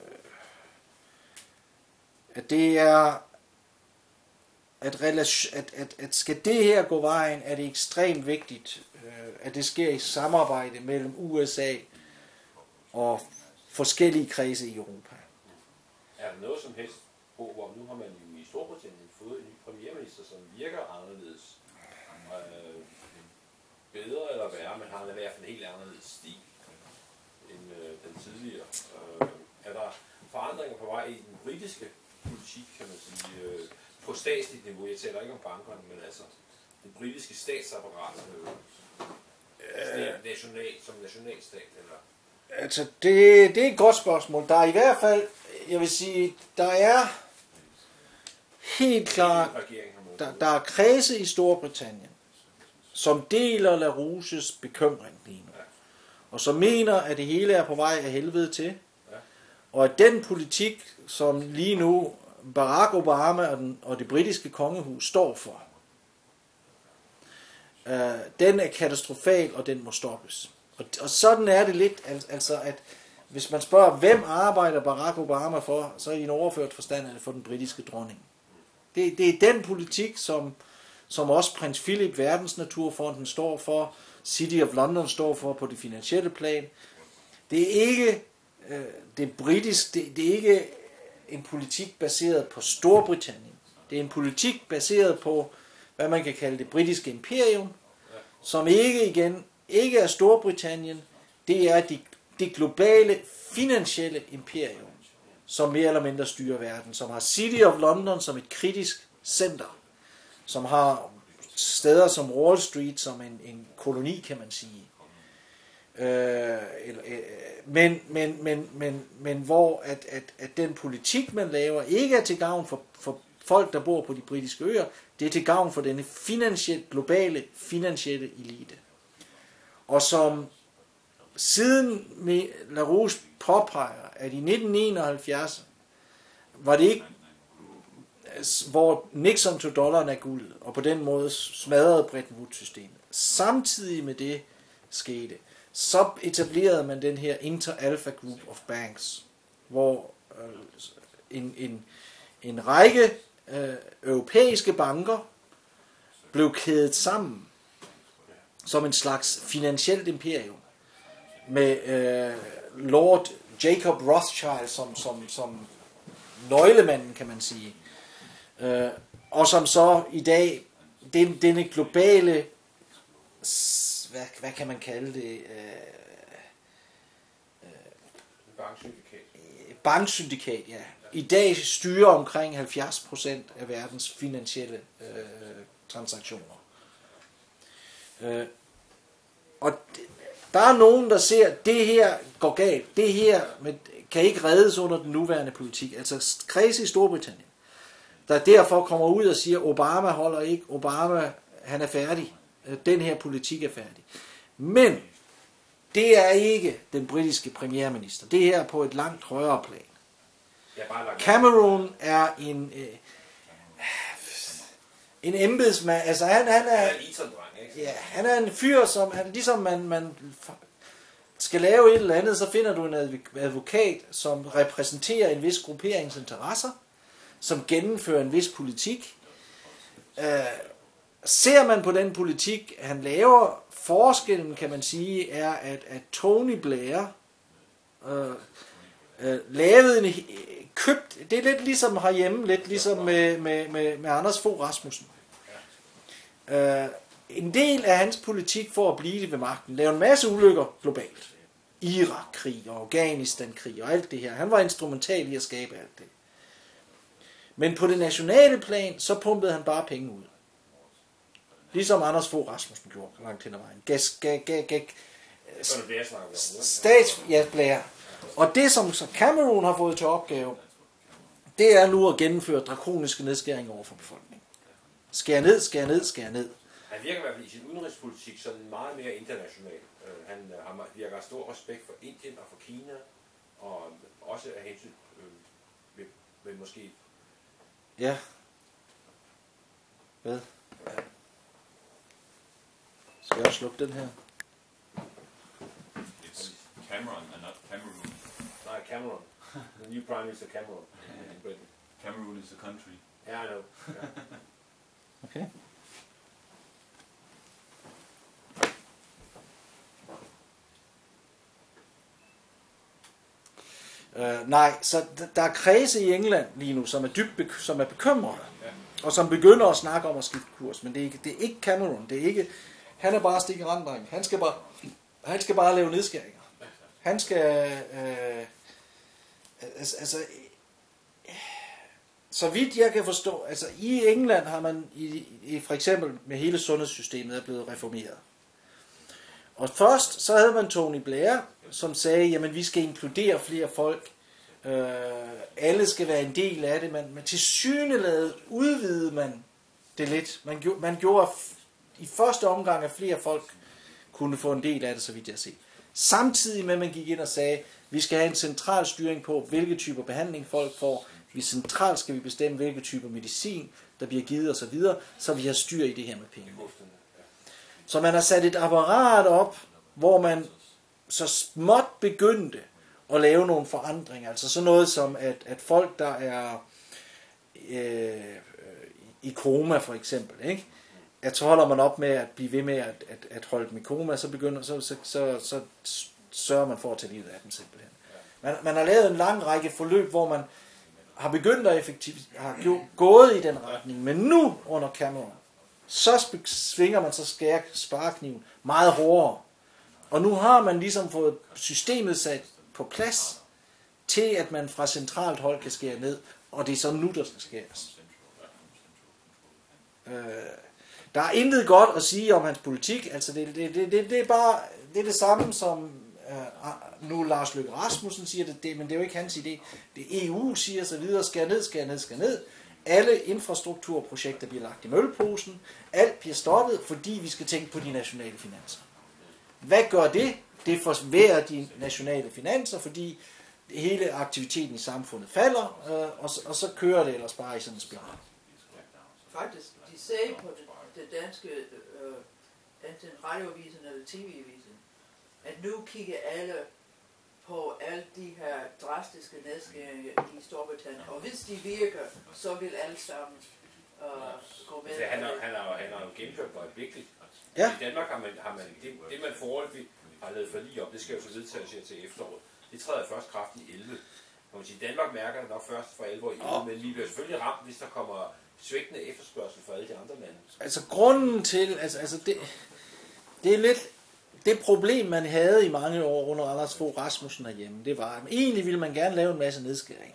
at det er, at, relation, at, at, at skal det her gå vejen, er det ekstremt vigtigt, at det sker i samarbejde mellem U S A og forskellige kredse i Europa. Er der noget som helst på, hvor nu har man jo i Storbritannien fået en ny premierminister, som virker anderledes, øh, bedre eller værre, men har i hvert fald en helt anderledes stil end øh, den tidligere. Øh, er der forandringer på vej i den britiske politik, kan man sige, øh, på statsligt niveau? Jeg taler ikke om bankerne, men altså det britiske statsapparat, øh, national, som nationalstat, eller? Altså, det, det er et godt spørgsmål. Der er i hvert fald, jeg vil sige, der er helt klart, der, der er kredse i Storbritannien, som deler Larouches bekymring lige nu, og som mener, at det hele er på vej af helvede til, og at den politik, som lige nu Barack Obama og, den, og det britiske kongehus står for, øh, den er katastrofal, og den må stoppes. Og, og sådan er det lidt, altså at hvis man spørger, hvem arbejder Barack Obama for, så er i en overført forstand er det for den britiske dronning. Det, det er den politik, som, som også prins Philip, Verdensnaturfonden, står for, City of London står for på det finansielle plan. Det er ikke øh, det britisk, det, det er ikke en politik baseret på Storbritannien. Det er en politik baseret på, hvad man kan kalde det britiske imperium, som ikke igen, ikke er Storbritannien, det er det, det globale finansielle imperium, som mere eller mindre styrer verden, som har City of London som et kritisk center, som har steder som Wall Street som en, en koloni, kan man sige. Øh, øh, men, men, men, men, men hvor at, at, at den politik, man laver, ikke er til gavn for, for folk, der bor på de britiske øer, det er til gavn for denne finansielle, globale finansielle elite. Og som siden LaRouche påpeger, at i nitten enoghalvfjerds var det ikke, hvor Nixon tog dollaren af guldet, og på den måde smadrede Bretton Woods-systemet. Samtidig med det skete, så etablerede man den her Inter-Alpha Group of Banks, hvor øh, en, en, en række øh, europæiske banker blev kædet sammen som en slags finansielt imperium, med øh, Lord Jacob Rothschild som, som, som nøglemanden, kan man sige. Øh, og som så i dag, den, denne globale, hvad, hvad kan man kalde det, øh, øh, banksyndikat. banksyndikat, ja. I dag styrer omkring halvfjerds procent af verdens finansielle øh, transaktioner. Øh, og det, der er nogen, der ser, at det her går galt. Det her med, kan ikke reddes under den nuværende politik. Altså kredse i Storbritannien, der derfor kommer ud og siger, Obama holder ikke. Obama, han er færdig. Den her politik er færdig. Men det er ikke den britiske premierminister. Det her er på et langt højere plan. Cameron er en øh, en embedsmand. Altså han, han er ja, han er en fyr, som han, ligesom man, man skal lave et eller andet, så finder du en advokat, som repræsenterer en vis grupperings interesser, som gennemfører en vis politik. Uh, ser man på den politik, han laver, forskellen, kan man sige, er, at, at Tony Blair uh, uh, lavede en købt, det er lidt ligesom herhjemme, lidt ligesom med, med, med, med Anders Fogh Rasmussen. Uh, en del af hans politik for at blive ved magten, lavede en masse ulykker globalt. Irak-krig og Afghanistan-krig og alt det her. Han var instrumental i at skabe alt det. Men på det nationale plan, så pumpede han bare penge ud. Ligesom Anders Fogh Rasmussen gjorde langt hen ad vejen. Gas, gas, gas, gas, stats, ja, Blair. Og det, som så Cameron har fået til opgave, det er nu at gennemføre drakoniske nedskæringer over for befolkningen. Skær ned, skær ned, skær ned. Han virker i hvert fald i sin udenrigspolitik sådan meget mere international. Han har virker stor respekt for Indien og for Kina, og også af hensyn øh, med måske... Ja. Hvad? Skal jeg også slukke den her? It's Cameron and not Cameroon. Nej, Cameron. The new prime minister Cameron in Britain. Cameroon is a country. Yeah, I know. Yeah. Okay. Uh, nej, så der er kredse i England lige nu, som er dybt bek- som er bekymrede, ja. Og som begynder at snakke om at skifte kurs, men det er ikke, det er ikke Cameron, det er ikke, han er bare stik i randdreng. Han skal bare, han skal bare lave nedskæringer. Han skal, øh, altså, altså, så vidt jeg kan forstå, altså i England har man, i, i, for eksempel med hele sundhedssystemet er blevet reformeret. Og først så havde man Tony Blair, som sagde, jamen vi skal inkludere flere folk, øh, alle skal være en del af det, men, men til synelaget udvidede man det lidt. Man, gjorde, man gjorde i første omgang, at flere folk kunne få en del af det, så vidt jeg ser. Samtidig med, at man gik ind og sagde, vi skal have en central styring på, hvilke typer behandling folk får. Vi centralt skal vi bestemme, hvilke typer medicin, der bliver givet osv., så vi har styr i det her med penge. Så man har sat et apparat op, hvor man så småt begyndte at lave nogle forandringer. Altså sådan noget som, at, at folk, der er øh, i koma for eksempel, ikke? at så holder man op med at blive ved med at, at, at holde dem i koma, så begynder så, så, så, så sørger man for at tage livet af dem simpelthen. Man, man har lavet en lang række forløb, hvor man har begyndt at effektivt, har gået i den retning, men nu under Cameron, så svinger man så skære sparekniven meget hårdere. Og nu har man ligesom fået systemet sat på plads til, at man fra centralt hold kan skære ned, og det er så nu, der skal skæres. Øh, der er intet godt at sige om hans politik, altså det, det, det, det, det er bare det, er det samme som øh, nu Lars Løkke Rasmussen siger det, det, men det er jo ikke hans idé. Det E U siger så videre, skær ned, skær ned, skær ned. Alle infrastrukturprojekter bliver lagt i mølleposen. Alt bliver stoppet, fordi vi skal tænke på de nationale finanser. Hvad gør det? Det forsværer de nationale finanser, fordi hele aktiviteten i samfundet falder, øh, og, så, og så kører det ellers bare i sådan en spiral. Faktisk, de sagde på det, det danske øh, enten radioavisen eller T V-avisen, at nu kigger alle på alle de her drastiske nedskæringer i Storbritannien, og hvis de virker, så vil alle sammen øh, gå med. Altså, han, har, han, har, han har jo gennemført øjeblikkeligt. Ja. I Danmark har man, har man det, det man forholdsvis har lavet for lige op, det skal jo så vedtages her til efteråret. Det træder først kraft i elleve. Man sige, Danmark mærker det nok først for alvor i elleve, men vi bliver selvfølgelig ramt, hvis der kommer svækkende efterspørgsel for alle de andre lande. Altså grunden til, altså, altså det, det er lidt det problem, man havde i mange år under Anders Fogh Rasmussen herhjemme, det var, at egentlig ville man gerne lave en masse nedskæringer.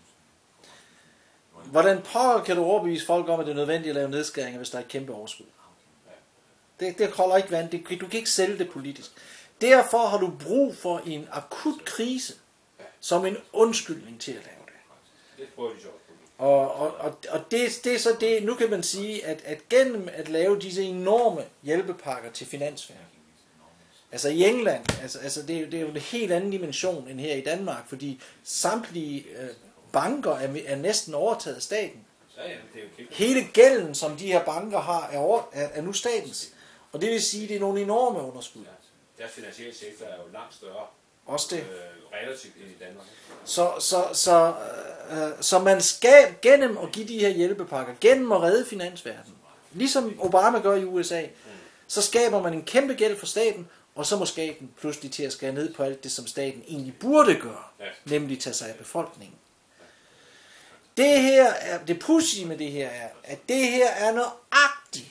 Hvordan pokker kan du overbevise folk om, at det er nødvendigt at lave nedskæringer, hvis der er et kæmpe overskud? Det, det holder ikke vand. Det, du kan ikke sælge det politisk. Derfor har du brug for en akut krise, som en undskyldning til at lave det. Det prøver de så. Og, og, og, og det, det er så det, nu kan man sige, at, at gennem at lave disse enorme hjælpepakker til finansverdenen, altså i England, altså, altså det, er, det er jo en helt anden dimension end her i Danmark, fordi samtlige øh, banker er, er næsten overtaget af staten. Ja, ja, det er jo hele gælden, som de her banker har, er, over, er, er nu statens. Og det vil sige, at det er nogle enorme underskud. Ja, deres finansielle sektor er jo langt større. Også det. Øh, relativt end i Danmark. Så, så, så, øh, så man skal gennem at give de her hjælpepakker, gennem at redde finansverdenen, ligesom Obama gør i U S A, så skaber man en kæmpe gæld for staten, og så må staten pludselig til at skære ned på alt det, som staten egentlig burde gøre, Ja. nemlig tage sig af befolkningen. Det her er, det pudsige med det her er, at det her er nøjagtigt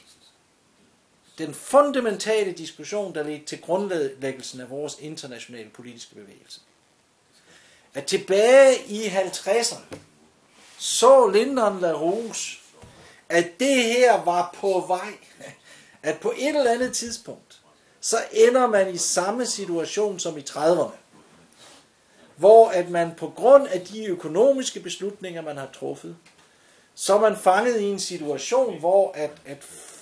den fundamentale diskussion, der ligger til grundlæggelsen af vores internationale politiske bevægelse. At tilbage i halvtredserne så Lyndon LaRouche, at det her var på vej, at på et eller andet tidspunkt, så ender man i samme situation som i trediverne, hvor at man på grund af de økonomiske beslutninger, man har truffet, så er man fanget i en situation, hvor at, at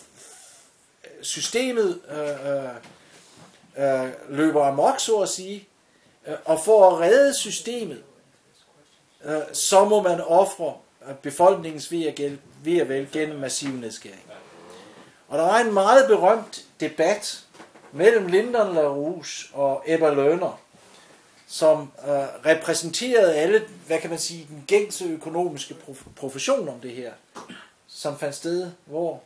systemet øh, øh, øh, løber amok, så at sige, øh, og for at redde systemet, øh, så må man ofre befolkningens ved at, gæld, ved at vel gennem massive nedskæringer. Og der var en meget berømt debat mellem Lyndon LaRouche og Ebba Lerner, som øh, repræsenterede alle, hvad kan man sige, den gængse økonomiske prof- profession om det her, som fandt sted, hvor?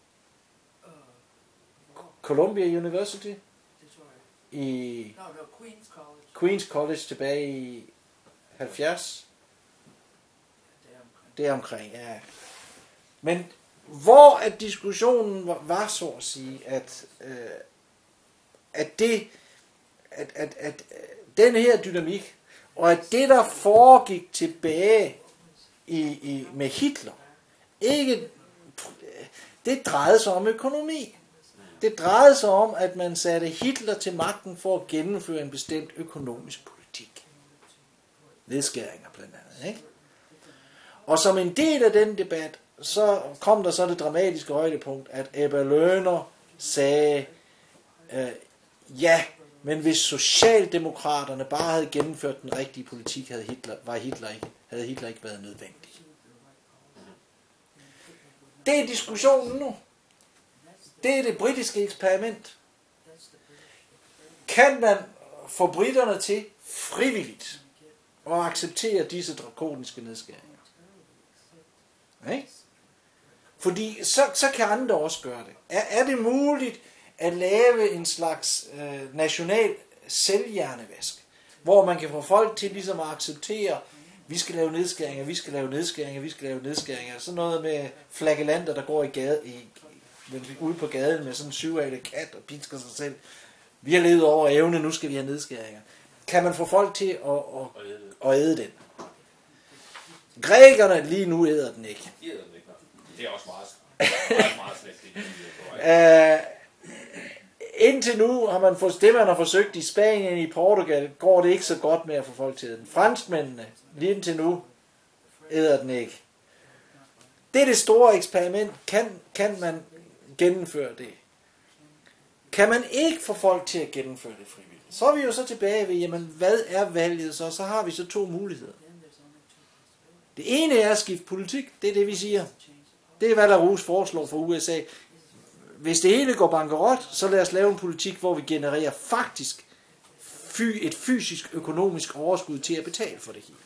Columbia University? Det tror jeg. I No, no, Queen's College. Queen's College tilbage i halvfjerds? Det er omkring. Det er omkring, ja. Men hvor at diskussionen var, var så at sige, at, øh, at det, at, at, at den her dynamik, og at det, der foregik tilbage i, i, med Hitler, ikke, det drejede sig om økonomi. Det drejede sig om, at man satte Hitler til magten for at gennemføre en bestemt økonomisk politik. Nedskæringer blandt andet, ikke? Og som en del af den debat, så kom der så det dramatiske højdepunkt, at Ebba Lerner sagde, øh, ja, men hvis socialdemokraterne bare havde gennemført den rigtige politik, havde Hitler, var Hitler ikke, havde Hitler ikke været nødvendig. Det er diskussionen nu. Det er det britiske eksperiment. Kan man få britterne til frivilligt at acceptere disse drakoniske nedskæringer? Okay? Fordi så, så kan andre også gøre det. Er, er det muligt at lave en slags øh, national selvhjernevask, hvor man kan få folk til ligesom at acceptere, vi skal lave nedskæringer, vi skal lave nedskæringer, vi skal lave nedskæringer. Sådan noget med flagellanter, der går i gade, i, ude på gaden med sådan en syvhalet kat og pinsker sig selv. Vi har levet over evne, nu skal vi have nedskæringer. Kan man få folk til at, at, at æde den? Grækerne lige nu æder den ikke. De æder den ikke. Det er også meget, meget, meget slet ikke. Indtil nu har man fået det, man har forsøgt i Spanien, i Portugal, går det ikke så godt med at få folk til den. Franskmændene, lige indtil nu, æder den ikke. Det er det store eksperiment. Kan, kan man gennemføre det? Kan man ikke få folk til at gennemføre det frivilligt? Så er vi jo så tilbage ved, jamen, hvad er valget så? Så har vi så to muligheder. Det ene er at skifte politik, det er det, vi siger. Det er, hvad der Rus foreslår for U S A. Hvis det hele går bankerot, så lad os lave en politik, hvor vi genererer faktisk et fysisk økonomisk overskud til at betale for det hele.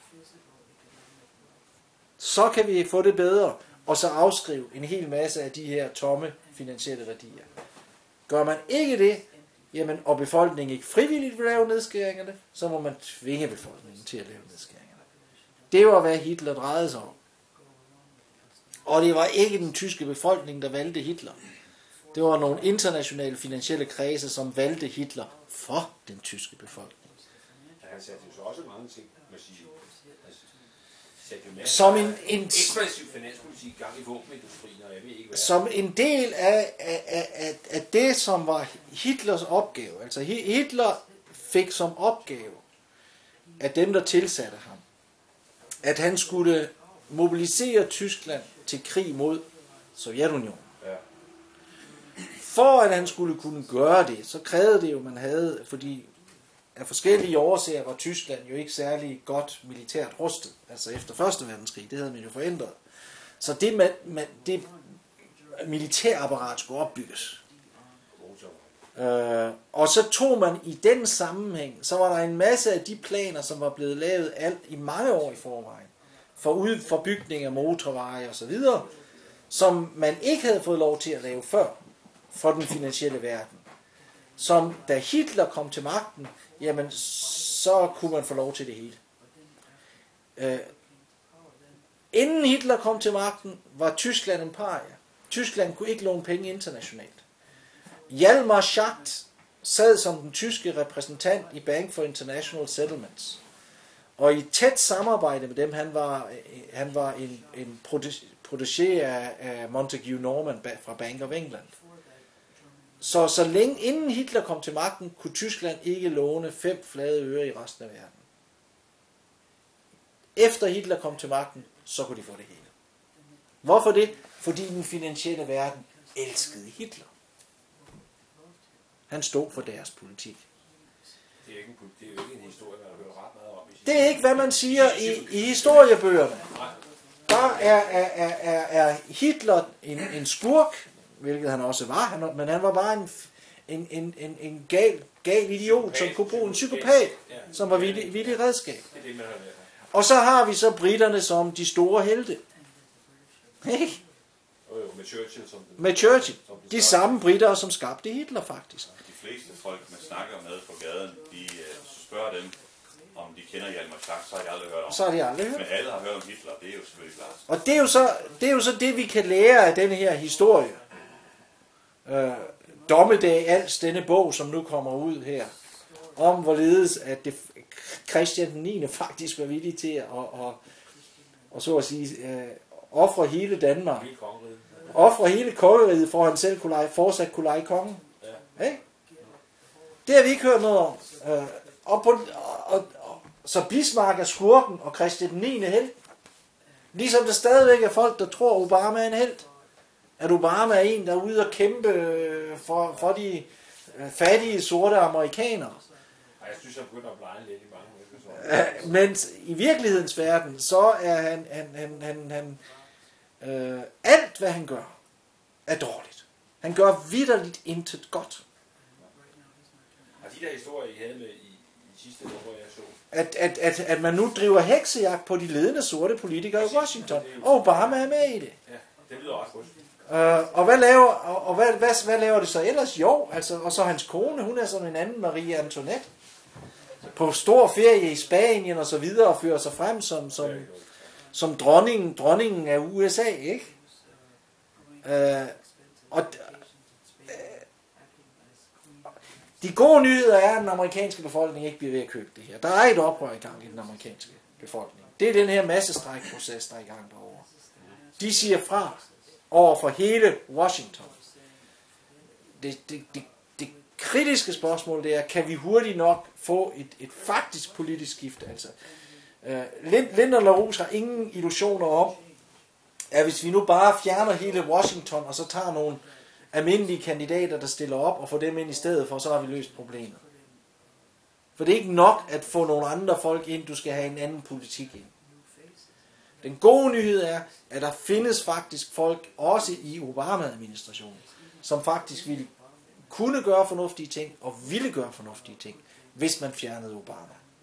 Så kan vi få det bedre, og så afskrive en hel masse af de her tomme finansielle værdier. Gør man ikke det, jamen, og befolkningen ikke frivilligt vil lave nedskæringerne, så må man tvinge befolkningen til at lave nedskæringerne. Det var, hvad Hitler drejede sig om. Og det var ikke den tyske befolkning, der valgte Hitler. Det var nogle internationale finansielle kredse, som valgte Hitler for den tyske befolkning. Ja, han satte jo så også mange ting, man siger. Som en, en ekspressiv finanspolitik, gang i våbenindustrien, og jeg ved ikke hvad. Som en del af, af, af, af det, som var Hitlers opgave. Altså Hitler fik som opgave af dem, der tilsatte ham, at han skulle mobilisere Tyskland til krig mod Sovjetunionen. Ja. For at han skulle kunne gøre det, så krævede det jo, man havde, fordi af forskellige årsager var Tyskland jo ikke særlig godt militært rustet, altså efter første verdenskrig, det havde man jo forændret. Så det, man, man, det militærapparat skulle opbygges. Øh, og så tog man i den sammenhæng, så var der en masse af de planer, som var blevet lavet alt i mange år i forvejen, for ud for bygning af motorveje og så videre, som man ikke havde fået lov til at lave før for den finansielle verden. Som da Hitler kom til magten, jamen så kunne man få lov til det hele. Øh, inden Hitler kom til magten, var Tyskland en paria. Tyskland kunne ikke låne penge internationalt. Hjalmar Schacht sad som den tyske repræsentant i Bank for International Settlements. Og i tæt samarbejde med dem, han var, han var en, en protégé af, af Montague Norman fra Bank of England. Så så længe inden Hitler kom til magten, kunne Tyskland ikke låne fem flade øre i resten af verden. Efter Hitler kom til magten, så kunne de få det hele. Hvorfor det? Fordi den finansielle verden elskede Hitler. Han stod for deres politik. Det er, ikke en, det er jo ikke en historie, man har hørt ret meget om. Det er ikke, hvad man siger i, i historiebøgerne. Der er, er, er, er Hitler en, en skurk, hvilket han også var, han, men han var bare en, en, en, en, en gal, gal idiot, som kunne bruge en psykopat, som var vildt vildt redskab. Og så har vi så britterne som de store helte. Ikke? Med Churchill. Som den, med Churchill. De samme britter, som skabte Hitler faktisk. De fleste folk, man snakker med på gaden, de uh, spørger dem, om de kender Hjalmar Schacht, så har de aldrig hørt om. Så har de aldrig hørt. Men alle har hørt om Hitler, det er jo selvfølgelig klart. Og det er jo så det, er jo så det vi kan lære af denne her historie. Øh, Dommedag Als, denne bog, som nu kommer ud her, om hvorledes at det, Christian den niende faktisk var villig til at og, og så at sige øh, ofre hele Danmark, ofre hele kongeriget, for at han selv kunne lege, fortsat kunne lege kongen. Ja. Hey? Det har vi ikke hørt noget om. Øh, og på, og, og, så Bismarck er skurken, og Christian den niende helt. Ligesom der stadigvæk er folk, der tror, Obama er en helt. At Obama er en, der er ude og kæmpe for, for de fattige sorte amerikanere. Jeg synes, han begynder at blege lidt i mange måder. Men i virkelighedens verden, så er han, han, han, han, han øh, alt, hvad han gør, er dårligt. Han gør vitterligt intet godt. Og de der historier, I havde med i, i sidste år, hvor jeg så... At, at, at, at man nu driver heksejagt på de ledende sorte politikere i Washington, og Obama er med i det. Det lyder ret godt. Uh, og hvad laver, og, og hvad, hvad, hvad laver det så ellers? Jo, altså, og så hans kone, hun er sådan en anden Marie Antoinette. På stor ferie i Spanien og så videre, og fører sig frem som, som, som dronningen, dronningen af U S A, ikke? Uh, og uh, de gode nyheder er, at den amerikanske befolkning ikke bliver ved at købe det her. Der er et oprør i gang i den amerikanske befolkning. Det er den her massestrækproces, der er i gang derovre. De siger fra over for hele Washington. Det, det, det, det kritiske spørgsmål det er, kan vi hurtigt nok få et, et faktisk politisk skifte? Altså, uh, Lyndon LaRouche har ingen illusioner om, at hvis vi nu bare fjerner hele Washington, og så tager nogle almindelige kandidater, der stiller op, og får dem ind i stedet for, så har vi løst problemet. For det er ikke nok at få nogle andre folk ind, du skal have en anden politik ind. Den gode nyhed er, at der findes faktisk folk, også i Obama-administrationen, som faktisk ville kunne gøre fornuftige ting, og ville gøre fornuftige ting, hvis man fjernede Obama.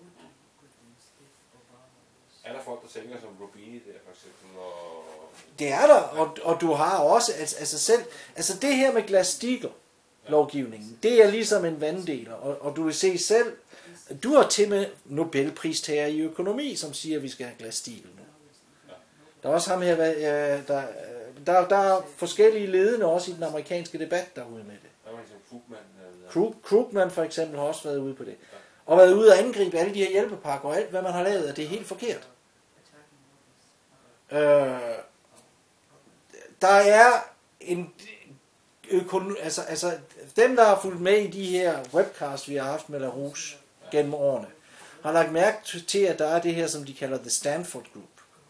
Er der folk, der tænker som Rubini der, for eksempel? Og... Det er der, og, og du har også, altså, altså selv, altså det her med Glass-Steagall-lovgivningen, det er ligesom en vanddeler, og, og du vil se selv, du har til med Nobelpristager i økonomi, som siger, at vi skal have Glass-Steagall nu. Der er også ham her, der, der, der er forskellige ledende også i den amerikanske debat derude med det. Krug, Krugman for eksempel har også været ude på det. Og været ude og angribe alle de her hjælpepakker og alt, hvad man har lavet, at det er helt forkert. Øh, der er en økonom, altså, altså dem, der har fulgt med i de her webcasts, vi har haft med LaRouche gennem årene, har lagt mærke til, at der er det her, som de kalder The Stanford Group.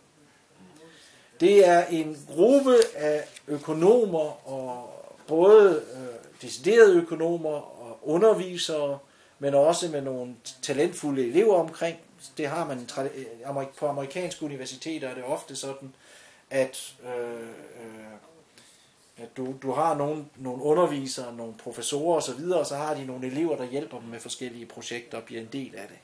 Det er en gruppe af økonomer, og både øh, deciderede økonomer og undervisere, men også med nogle talentfulde elever omkring. Det har man på amerikanske universiteter, er det ofte sådan, at, øh, øh, at du, du har nogle, nogle undervisere, nogle professorer osv., og så har de nogle elever, der hjælper dem med forskellige projekter og bliver en del af det.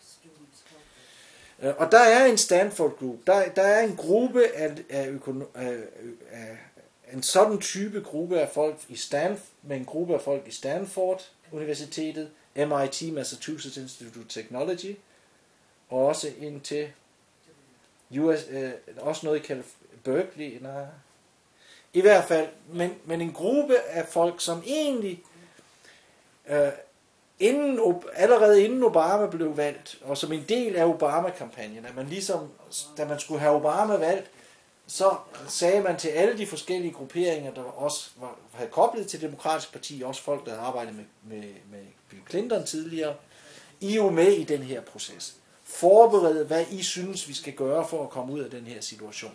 Og der er en Stanford Group, der, der er en gruppe af, af, økono- af, af en sådan type gruppe af folk i Stanford, med en gruppe af folk i Stanford Universitetet, M I T, Massachusetts Institute of Technology, og også ind til U S, øh, også noget i Calif- Berkeley, nej. I hvert fald, men, men en gruppe af folk, som egentlig øh, Inden, allerede inden Obama blev valgt, og som en del af Obama-kampagnen, at man ligesom, da man skulle have Obama valgt, så sagde man til alle de forskellige grupperinger, der også var, havde koblet til Demokratisk Parti, også folk, der havde arbejdet med, med, med Bill Clinton tidligere, I er jo med i den her proces. Forberede, hvad I synes, vi skal gøre for at komme ud af den her situation.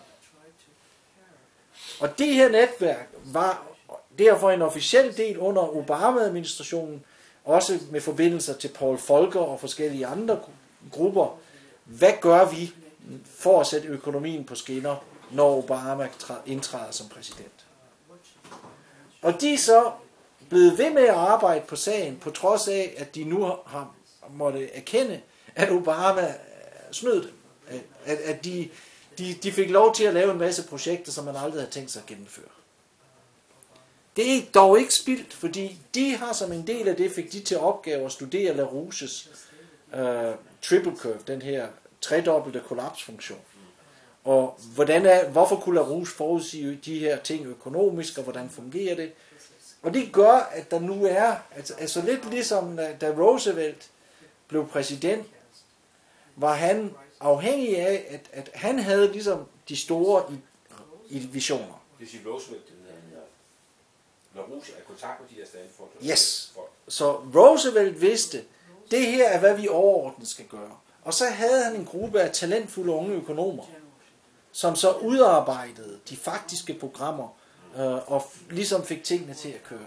Og det her netværk var derfor en officiel del under Obama-administrationen, også med forbindelser til Paul Volcker og forskellige andre grupper. Hvad gør vi for at sætte økonomien på skinner, når Obama indtræder som præsident? Og de er så blevet ved med at arbejde på sagen, på trods af, at de nu har måttet erkende, at Obama snød dem. At, at de, de, de fik lov til at lave en masse projekter, som man aldrig havde tænkt sig at gennemføre. Det er dog ikke spildt, fordi de har som en del af det, fik de til opgave at studere LaRouches øh, triple curve, den her tredobbelte kollapsfunktion. Og hvordan er, hvorfor kunne LaRouche forudsige de her ting økonomisk, og hvordan fungerer det? Og det gør, at der nu er, altså, altså lidt ligesom da Roosevelt blev præsident, var han afhængig af, at, at han havde ligesom de store i, i visioner. Det siger Roosevelt, det hedder LaRouche er i kontakt med de her Stanford. Yes. Så Roosevelt vidste, det her er, hvad vi overordnet skal gøre. Og så havde han en gruppe af talentfulde unge økonomer, som så udarbejdede de faktiske programmer, øh, og ligesom fik tingene til at køre.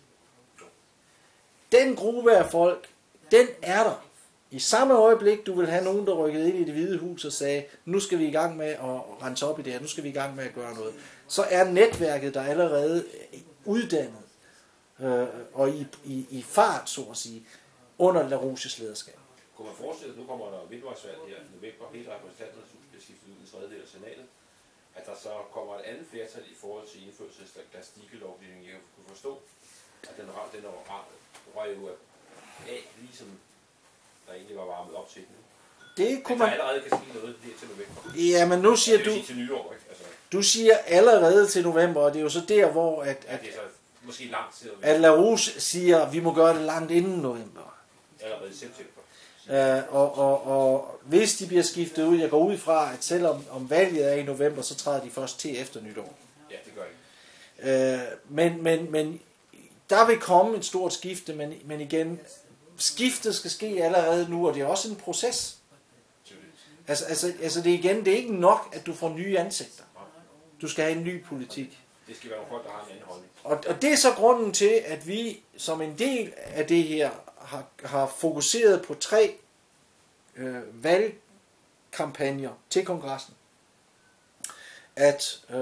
Den gruppe af folk, den er der. I samme øjeblik, du vil have nogen, der rykkede ind i Det Hvide Hus og sagde, nu skal vi i gang med at rense op i det her, nu skal vi i gang med at gøre noget. Så er netværket der allerede uddannet øh, og i, i, i fart, så at sige, under LaRouches lederskab. Kunne man forestille sig, at nu kommer der midtvejsvalg her i november, hele repræsentanterne bliver skiftet ud i tredje del af senatet, at der så kommer et andet flertal i forhold til indførelse af Glass-Steagall-lovgivningen. Jeg kunne forstå, at den, den røg jo af, ligesom der egentlig var varmet op til den. Det kunne man... man... Der allerede kan ske noget her til november. Ja, men nu siger ja, du... til nytår, ikke? Altså... Du siger allerede til november, og det er jo så der, hvor... At, ja, det er så måske langt til... At LaRouche siger, at vi må gøre det langt inden november. Allerede i september. Uh, og, og, og hvis de bliver skiftet ud, jeg går ud fra, at selvom om valget er i november, så træder de først til efter nytår. Ja, det gør de. Uh, men, men, men der vil komme et stort skifte, men, men igen, skiftet skal ske allerede nu, og det er også en proces. Altså, altså, altså det er igen, det er ikke nok, at du får nye ansigter. Du skal have en ny politik. Det skal være nogle folk, der har en anden holdning. Og, og det er så grunden til, at vi som en del af det her har, har fokuseret på tre øh, valgkampagner til kongressen. At, øh,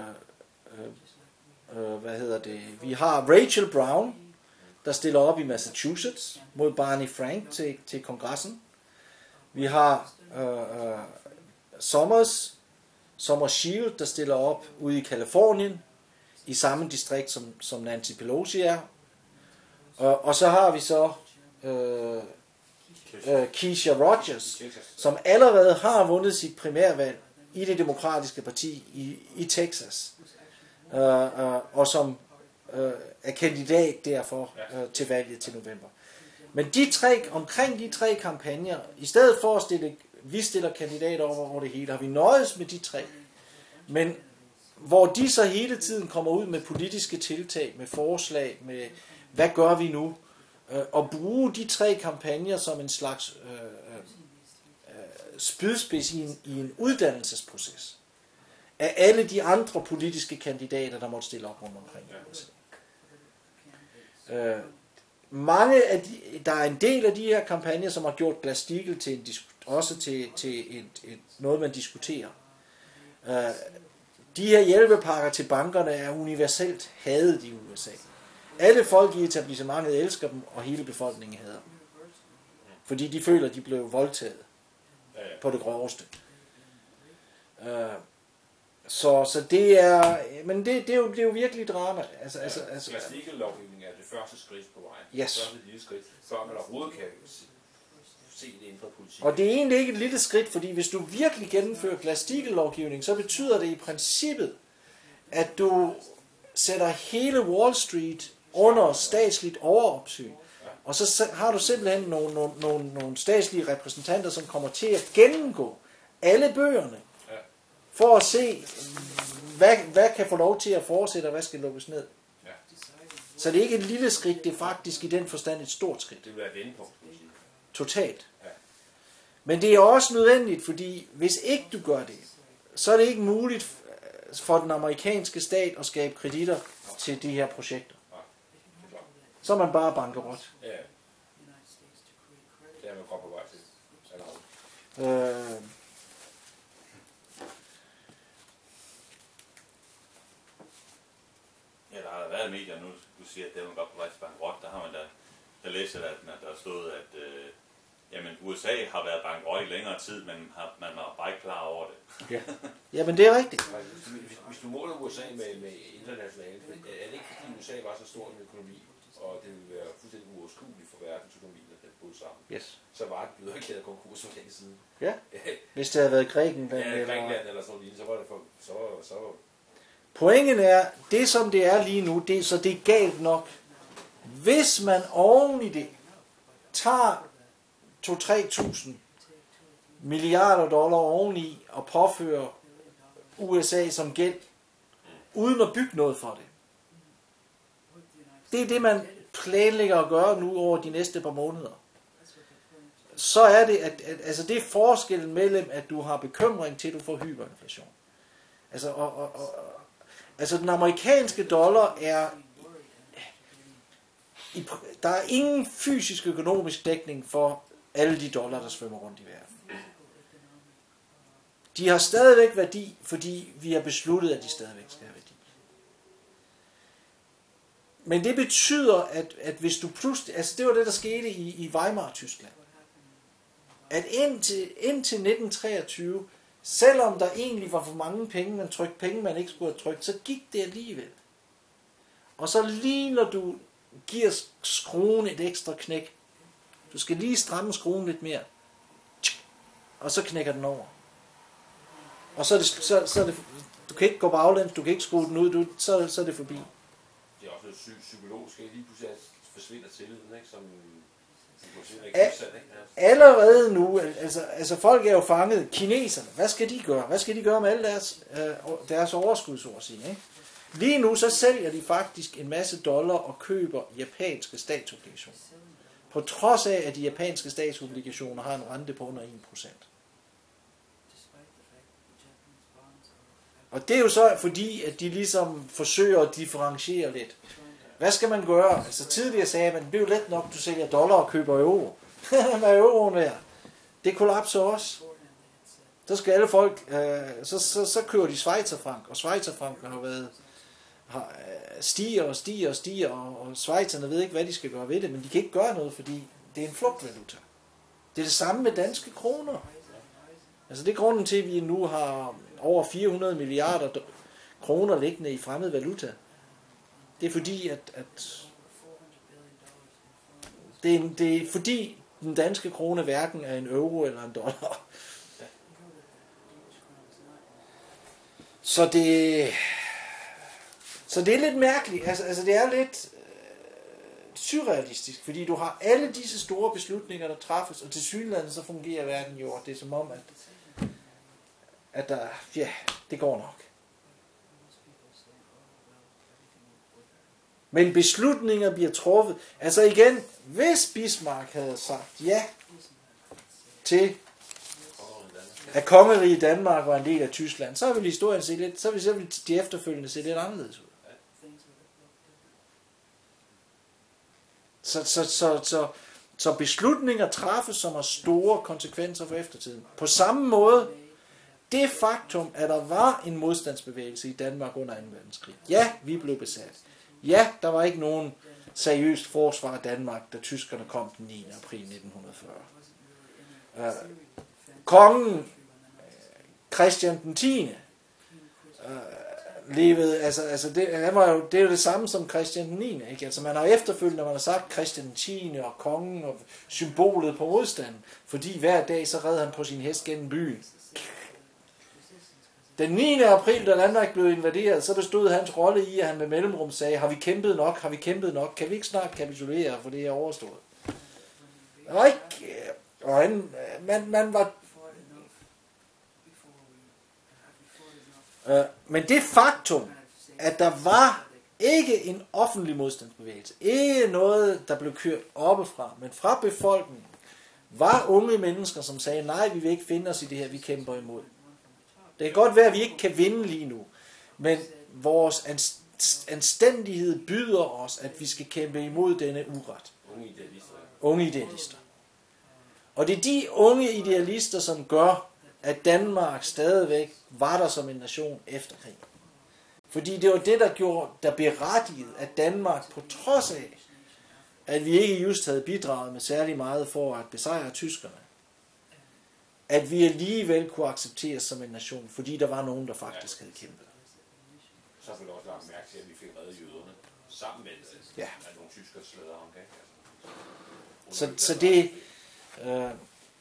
øh, hvad hedder det, vi har Rachel Brown, der stiller op i Massachusetts mod Barney Frank til, til kongressen. Vi har øh, øh, Summers, Summer Shield, der stiller op ude i Kalifornien, i samme distrikt som, som Nancy Pelosi er. Og, og så har vi så øh, øh, Keisha Rogers, som allerede har vundet sit primærvalg i det demokratiske parti i, i Texas. Øh, øh, og som øh, er kandidat derfor øh, til valget til november. Men de tre, omkring de tre kampagner, i stedet for at stille, vi stiller kandidater over, over det hele, har vi nøjes med de tre. Men hvor de så hele tiden kommer ud med politiske tiltag, med forslag, med hvad gør vi nu, øh, og bruge de tre kampagner som en slags øh, øh, spydspids i en, i en uddannelsesproces af alle de andre politiske kandidater, der måtte stille op rundt omkring. Øh, mange af de, der er en del af de her kampagner, som har gjort Glass-Steagall til en, også til, til et, et, noget, man diskuterer. Øh, de her hjælpepakker til bankerne er universelt hadet i U S A. Alle folk i etablissementet elsker dem, og hele befolkningen hader dem. Fordi de føler, at de blev voldtaget på det groveste. Øh, så, så det er, men det, det, er jo, det er jo virkelig drama. Altså, ja, altså, altså, Glass-Steagall-lovgivningen er det første skridt på vejen. Yes. Det første lille skridt, før man overhovedet kan se det inden for politik. Og det er egentlig ikke et lille skridt, fordi hvis du virkelig gennemfører Glass-Steagall-lovgivning, så betyder det i princippet, at du sætter hele Wall Street under statsligt overopsyn. Og så har du simpelthen nogle, nogle, nogle, nogle statslige repræsentanter, som kommer til at gennemgå alle bøgerne, for at se, hvad, hvad kan få lov til at fortsætte, og hvad skal lukkes ned. Så det er ikke et lille skridt, det er faktisk i den forstand et stort skridt. Det vil være et vendepunkt. Totalt. Men det er også nødvendigt, fordi hvis ikke du gør det, så er det ikke muligt for den amerikanske stat at skabe kreditter til de her projekter. Så er man bare bankerot. Ja. Det er man godt på vej til. Øh, Ja, der har været medier nu, du siger, at det er man godt på vej til bankerot. Der har man da, der læser, at der er stået, at øh, jamen, U S A har været bankerot i længere tid, men har, man var bare ikke klar over det. ja. Jamen, det er rigtigt. Hvis, hvis du måler U S A med, med internationalt, er det ikke fordi U S A var så stor en økonomi, og det ville være fuldstændig uoverskueligt for verdensøkonomien, at den brød sammen. Yes. Så var det blevet erklæret konkurs for længe siden. Ja, hvis det havde været Grækenland. Ja, eller Grækenland eller sådan noget, så var det for, så, så Pointen er, det som det er lige nu, det, så det er galt nok. Hvis man oven i det tager to til tre tusind milliarder dollar oveni og påfører U S A som gæld, uden at bygge noget for det. Det er det, man planlægger at gøre nu over de næste par måneder. Så er det, at, at altså det er forskellen mellem, at du har bekymring til, at du får hyperinflation. Altså, og, og, og, altså den amerikanske dollar er, i, der er ingen fysisk økonomisk dækning for alle de dollar, der svømmer rundt i verden. De har stadigvæk værdi, fordi vi har besluttet, at de stadigvæk skal have værdi. Men det betyder, at, at hvis du pludselig, altså det var det, der skete i, i Weimar-Tyskland, at indtil, indtil nitten treogtyve, selvom der egentlig var for mange penge, man trykte penge, man ikke skulle have trykt, så gik det alligevel. Og så lige når du giver skruen et ekstra knæk, du skal lige stramme skruen lidt mere, og så knækker den over. Og så er det, så, så er det, du kan ikke gå baglæns, du kan ikke skrue den ud, du, så, så er det forbi. Det er også noget psy- psykologisk, ikke? Lige pludselig forsvinder tilliden, ikke? Som, som ikke A- sat, ikke? allerede nu, altså, altså folk er jo fanget, kineserne, hvad skal de gøre? Hvad skal de gøre med alle deres, øh, deres overskudsord, ikke? Lige nu så sælger de faktisk en masse dollar og køber japanske statsobligationer. På trods af, at de japanske statsobligationer har en rente på under en procent. Og det er jo så fordi, at de ligesom forsøger at differentiere lidt. Hvad skal man gøre? Altså tidligere sagde man, det er jo let nok, du sælger dollar og køber euro. Hvad er euroen værd? Det kollapser også. Så skal alle folk, øh, så, så, så kører de schweizerfrank, og schweizerfranken har været har, stiger og stiger og stiger, og, og schweizerne ved ikke, hvad de skal gøre ved det, men de kan ikke gøre noget, fordi det er en flugtvaluta. Det er det samme med danske kroner. Altså det er grunden til, at vi nu har over fire hundrede milliarder kroner liggende i fremmed valuta. Det er fordi, at, at det, er, det er fordi den danske krone hverken er en euro eller en dollar. Så det, så det er lidt mærkeligt. Altså, altså det er lidt øh, surrealistisk, fordi du har alle disse store beslutninger, der træffes, og til synligheden så fungerer verden jo, og det er som om, at, at der, ja, det går nok. Men beslutninger bliver truffet. Altså igen, hvis Bismarck havde sagt ja til, at kongeriget Danmark var en del af Tyskland, så ville historien se lidt, så ville, så ville de efterfølgende se lidt anderledes ud. Så, så, så, så, så beslutninger træffes, som har store konsekvenser for eftertiden. På samme måde, det faktum, at der var en modstandsbevægelse i Danmark under anden verdenskrig. Ja, vi blev besat. Ja, der var ikke nogen seriøst forsvar af Danmark, da tyskerne kom den niende april nitten fyrre. Uh, kongen, Christian den tiende, uh, levede, altså, altså det, han var jo, det er jo det samme som Christian den niende, ikke? Altså man har efterfølgende, man har sagt Christian den tiende og kongen og symbolet på modstanden, fordi hver dag så red han på sin hest gennem byen. Den niende april, da Danmark blev invaderet, så bestod hans rolle i, at han med mellemrum sagde, har vi kæmpet nok, har vi kæmpet nok, kan vi ikke snart kapitulere, for det er overstået. Der var ikke, og han, man, man var, øh, men det faktum, at der var ikke en offentlig modstandsbevægelse, ikke noget, der blev kørt oppefra, men fra befolkningen, var unge mennesker, som sagde, nej, vi vil ikke finde os i det her, vi kæmper imod. Det kan godt være, at vi ikke kan vinde lige nu, men vores anstændighed byder os, at vi skal kæmpe imod denne uret. Unge idealister. Unge idealister. Og det er de unge idealister, som gør, at Danmark stadigvæk var der som en nation efter krigen. Fordi det var det, der gjorde, der berettigede, at Danmark på trods af, at vi ikke just havde bidraget med særlig meget for at besejre tyskerne, at vi alligevel kunne accepteres som en nation, fordi der var nogen, der faktisk havde kæmpet. Så vil du også lagt mærke til, at vi fik reddet jøderne sammen med, ja. At nogle tyskere slæder omkring. Så, så det... Øh,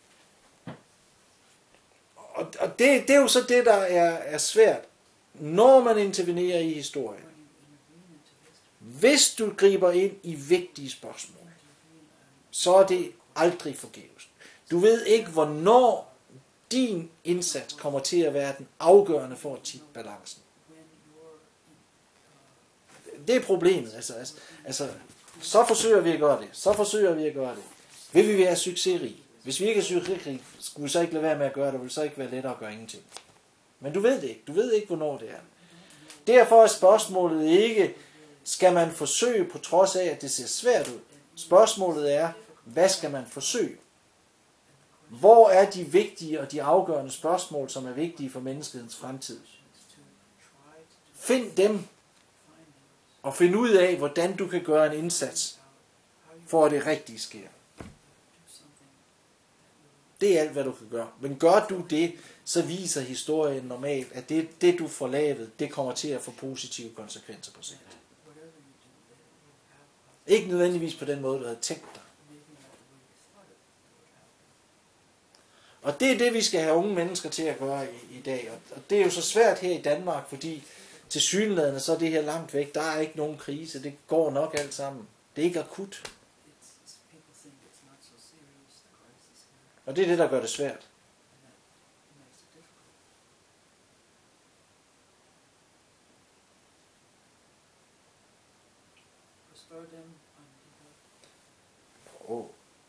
og og det, det er jo så det, der er, er svært, når man intervenerer i historien. Hvis du griber ind i vigtige spørgsmål, så er det aldrig forgæves. Du ved ikke, hvornår din indsats kommer til at være den afgørende for at tippe balancen. Det er problemet. Altså, altså, altså, så forsøger vi at gøre det. Så forsøger vi at gøre det. Vil vi være succesrige? Hvis vi ikke er succesrige, skulle vi så ikke lade være med at gøre det, det vil så ikke være lettere at gøre ingenting. Men du ved det ikke. Du ved ikke, hvornår det er. Derfor er spørgsmålet ikke, skal man forsøge på trods af, at det ser svært ud? Spørgsmålet er, hvad skal man forsøge? Hvor er de vigtige og de afgørende spørgsmål, som er vigtige for menneskehedens fremtid? Find dem, og find ud af, hvordan du kan gøre en indsats, for at det rigtige sker. Det er alt, hvad du kan gøre. Men gør du det, så viser historien normalt, at det, det du får lavet, det kommer til at få positive konsekvenser på sigt. Ikke nødvendigvis på den måde, du havde tænkt dig. Og det er det, vi skal have unge mennesker til at gøre i, i dag. Og det er jo så svært her i Danmark, fordi til synlædende så er det her langt væk. Der er ikke nogen krise. Det går nok alt sammen. Det er ikke akut. Og det er det, der gør det svært. Oh.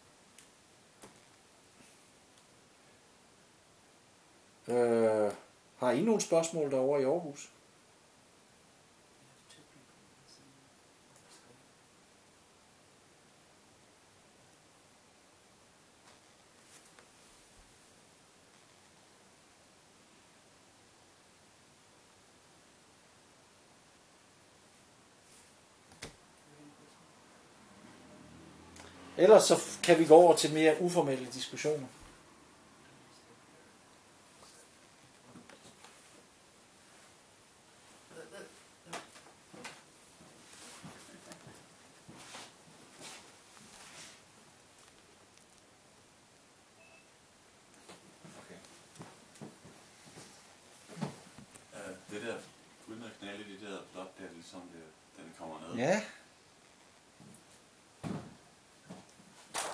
Øh, har I nogle spørgsmål derovre i Aarhus? Ellers så kan vi gå over til mere uformelle diskussioner. Okay. Uh, det der, uden at knalde det der blot der, ligesom det, den kommer ned. Ja.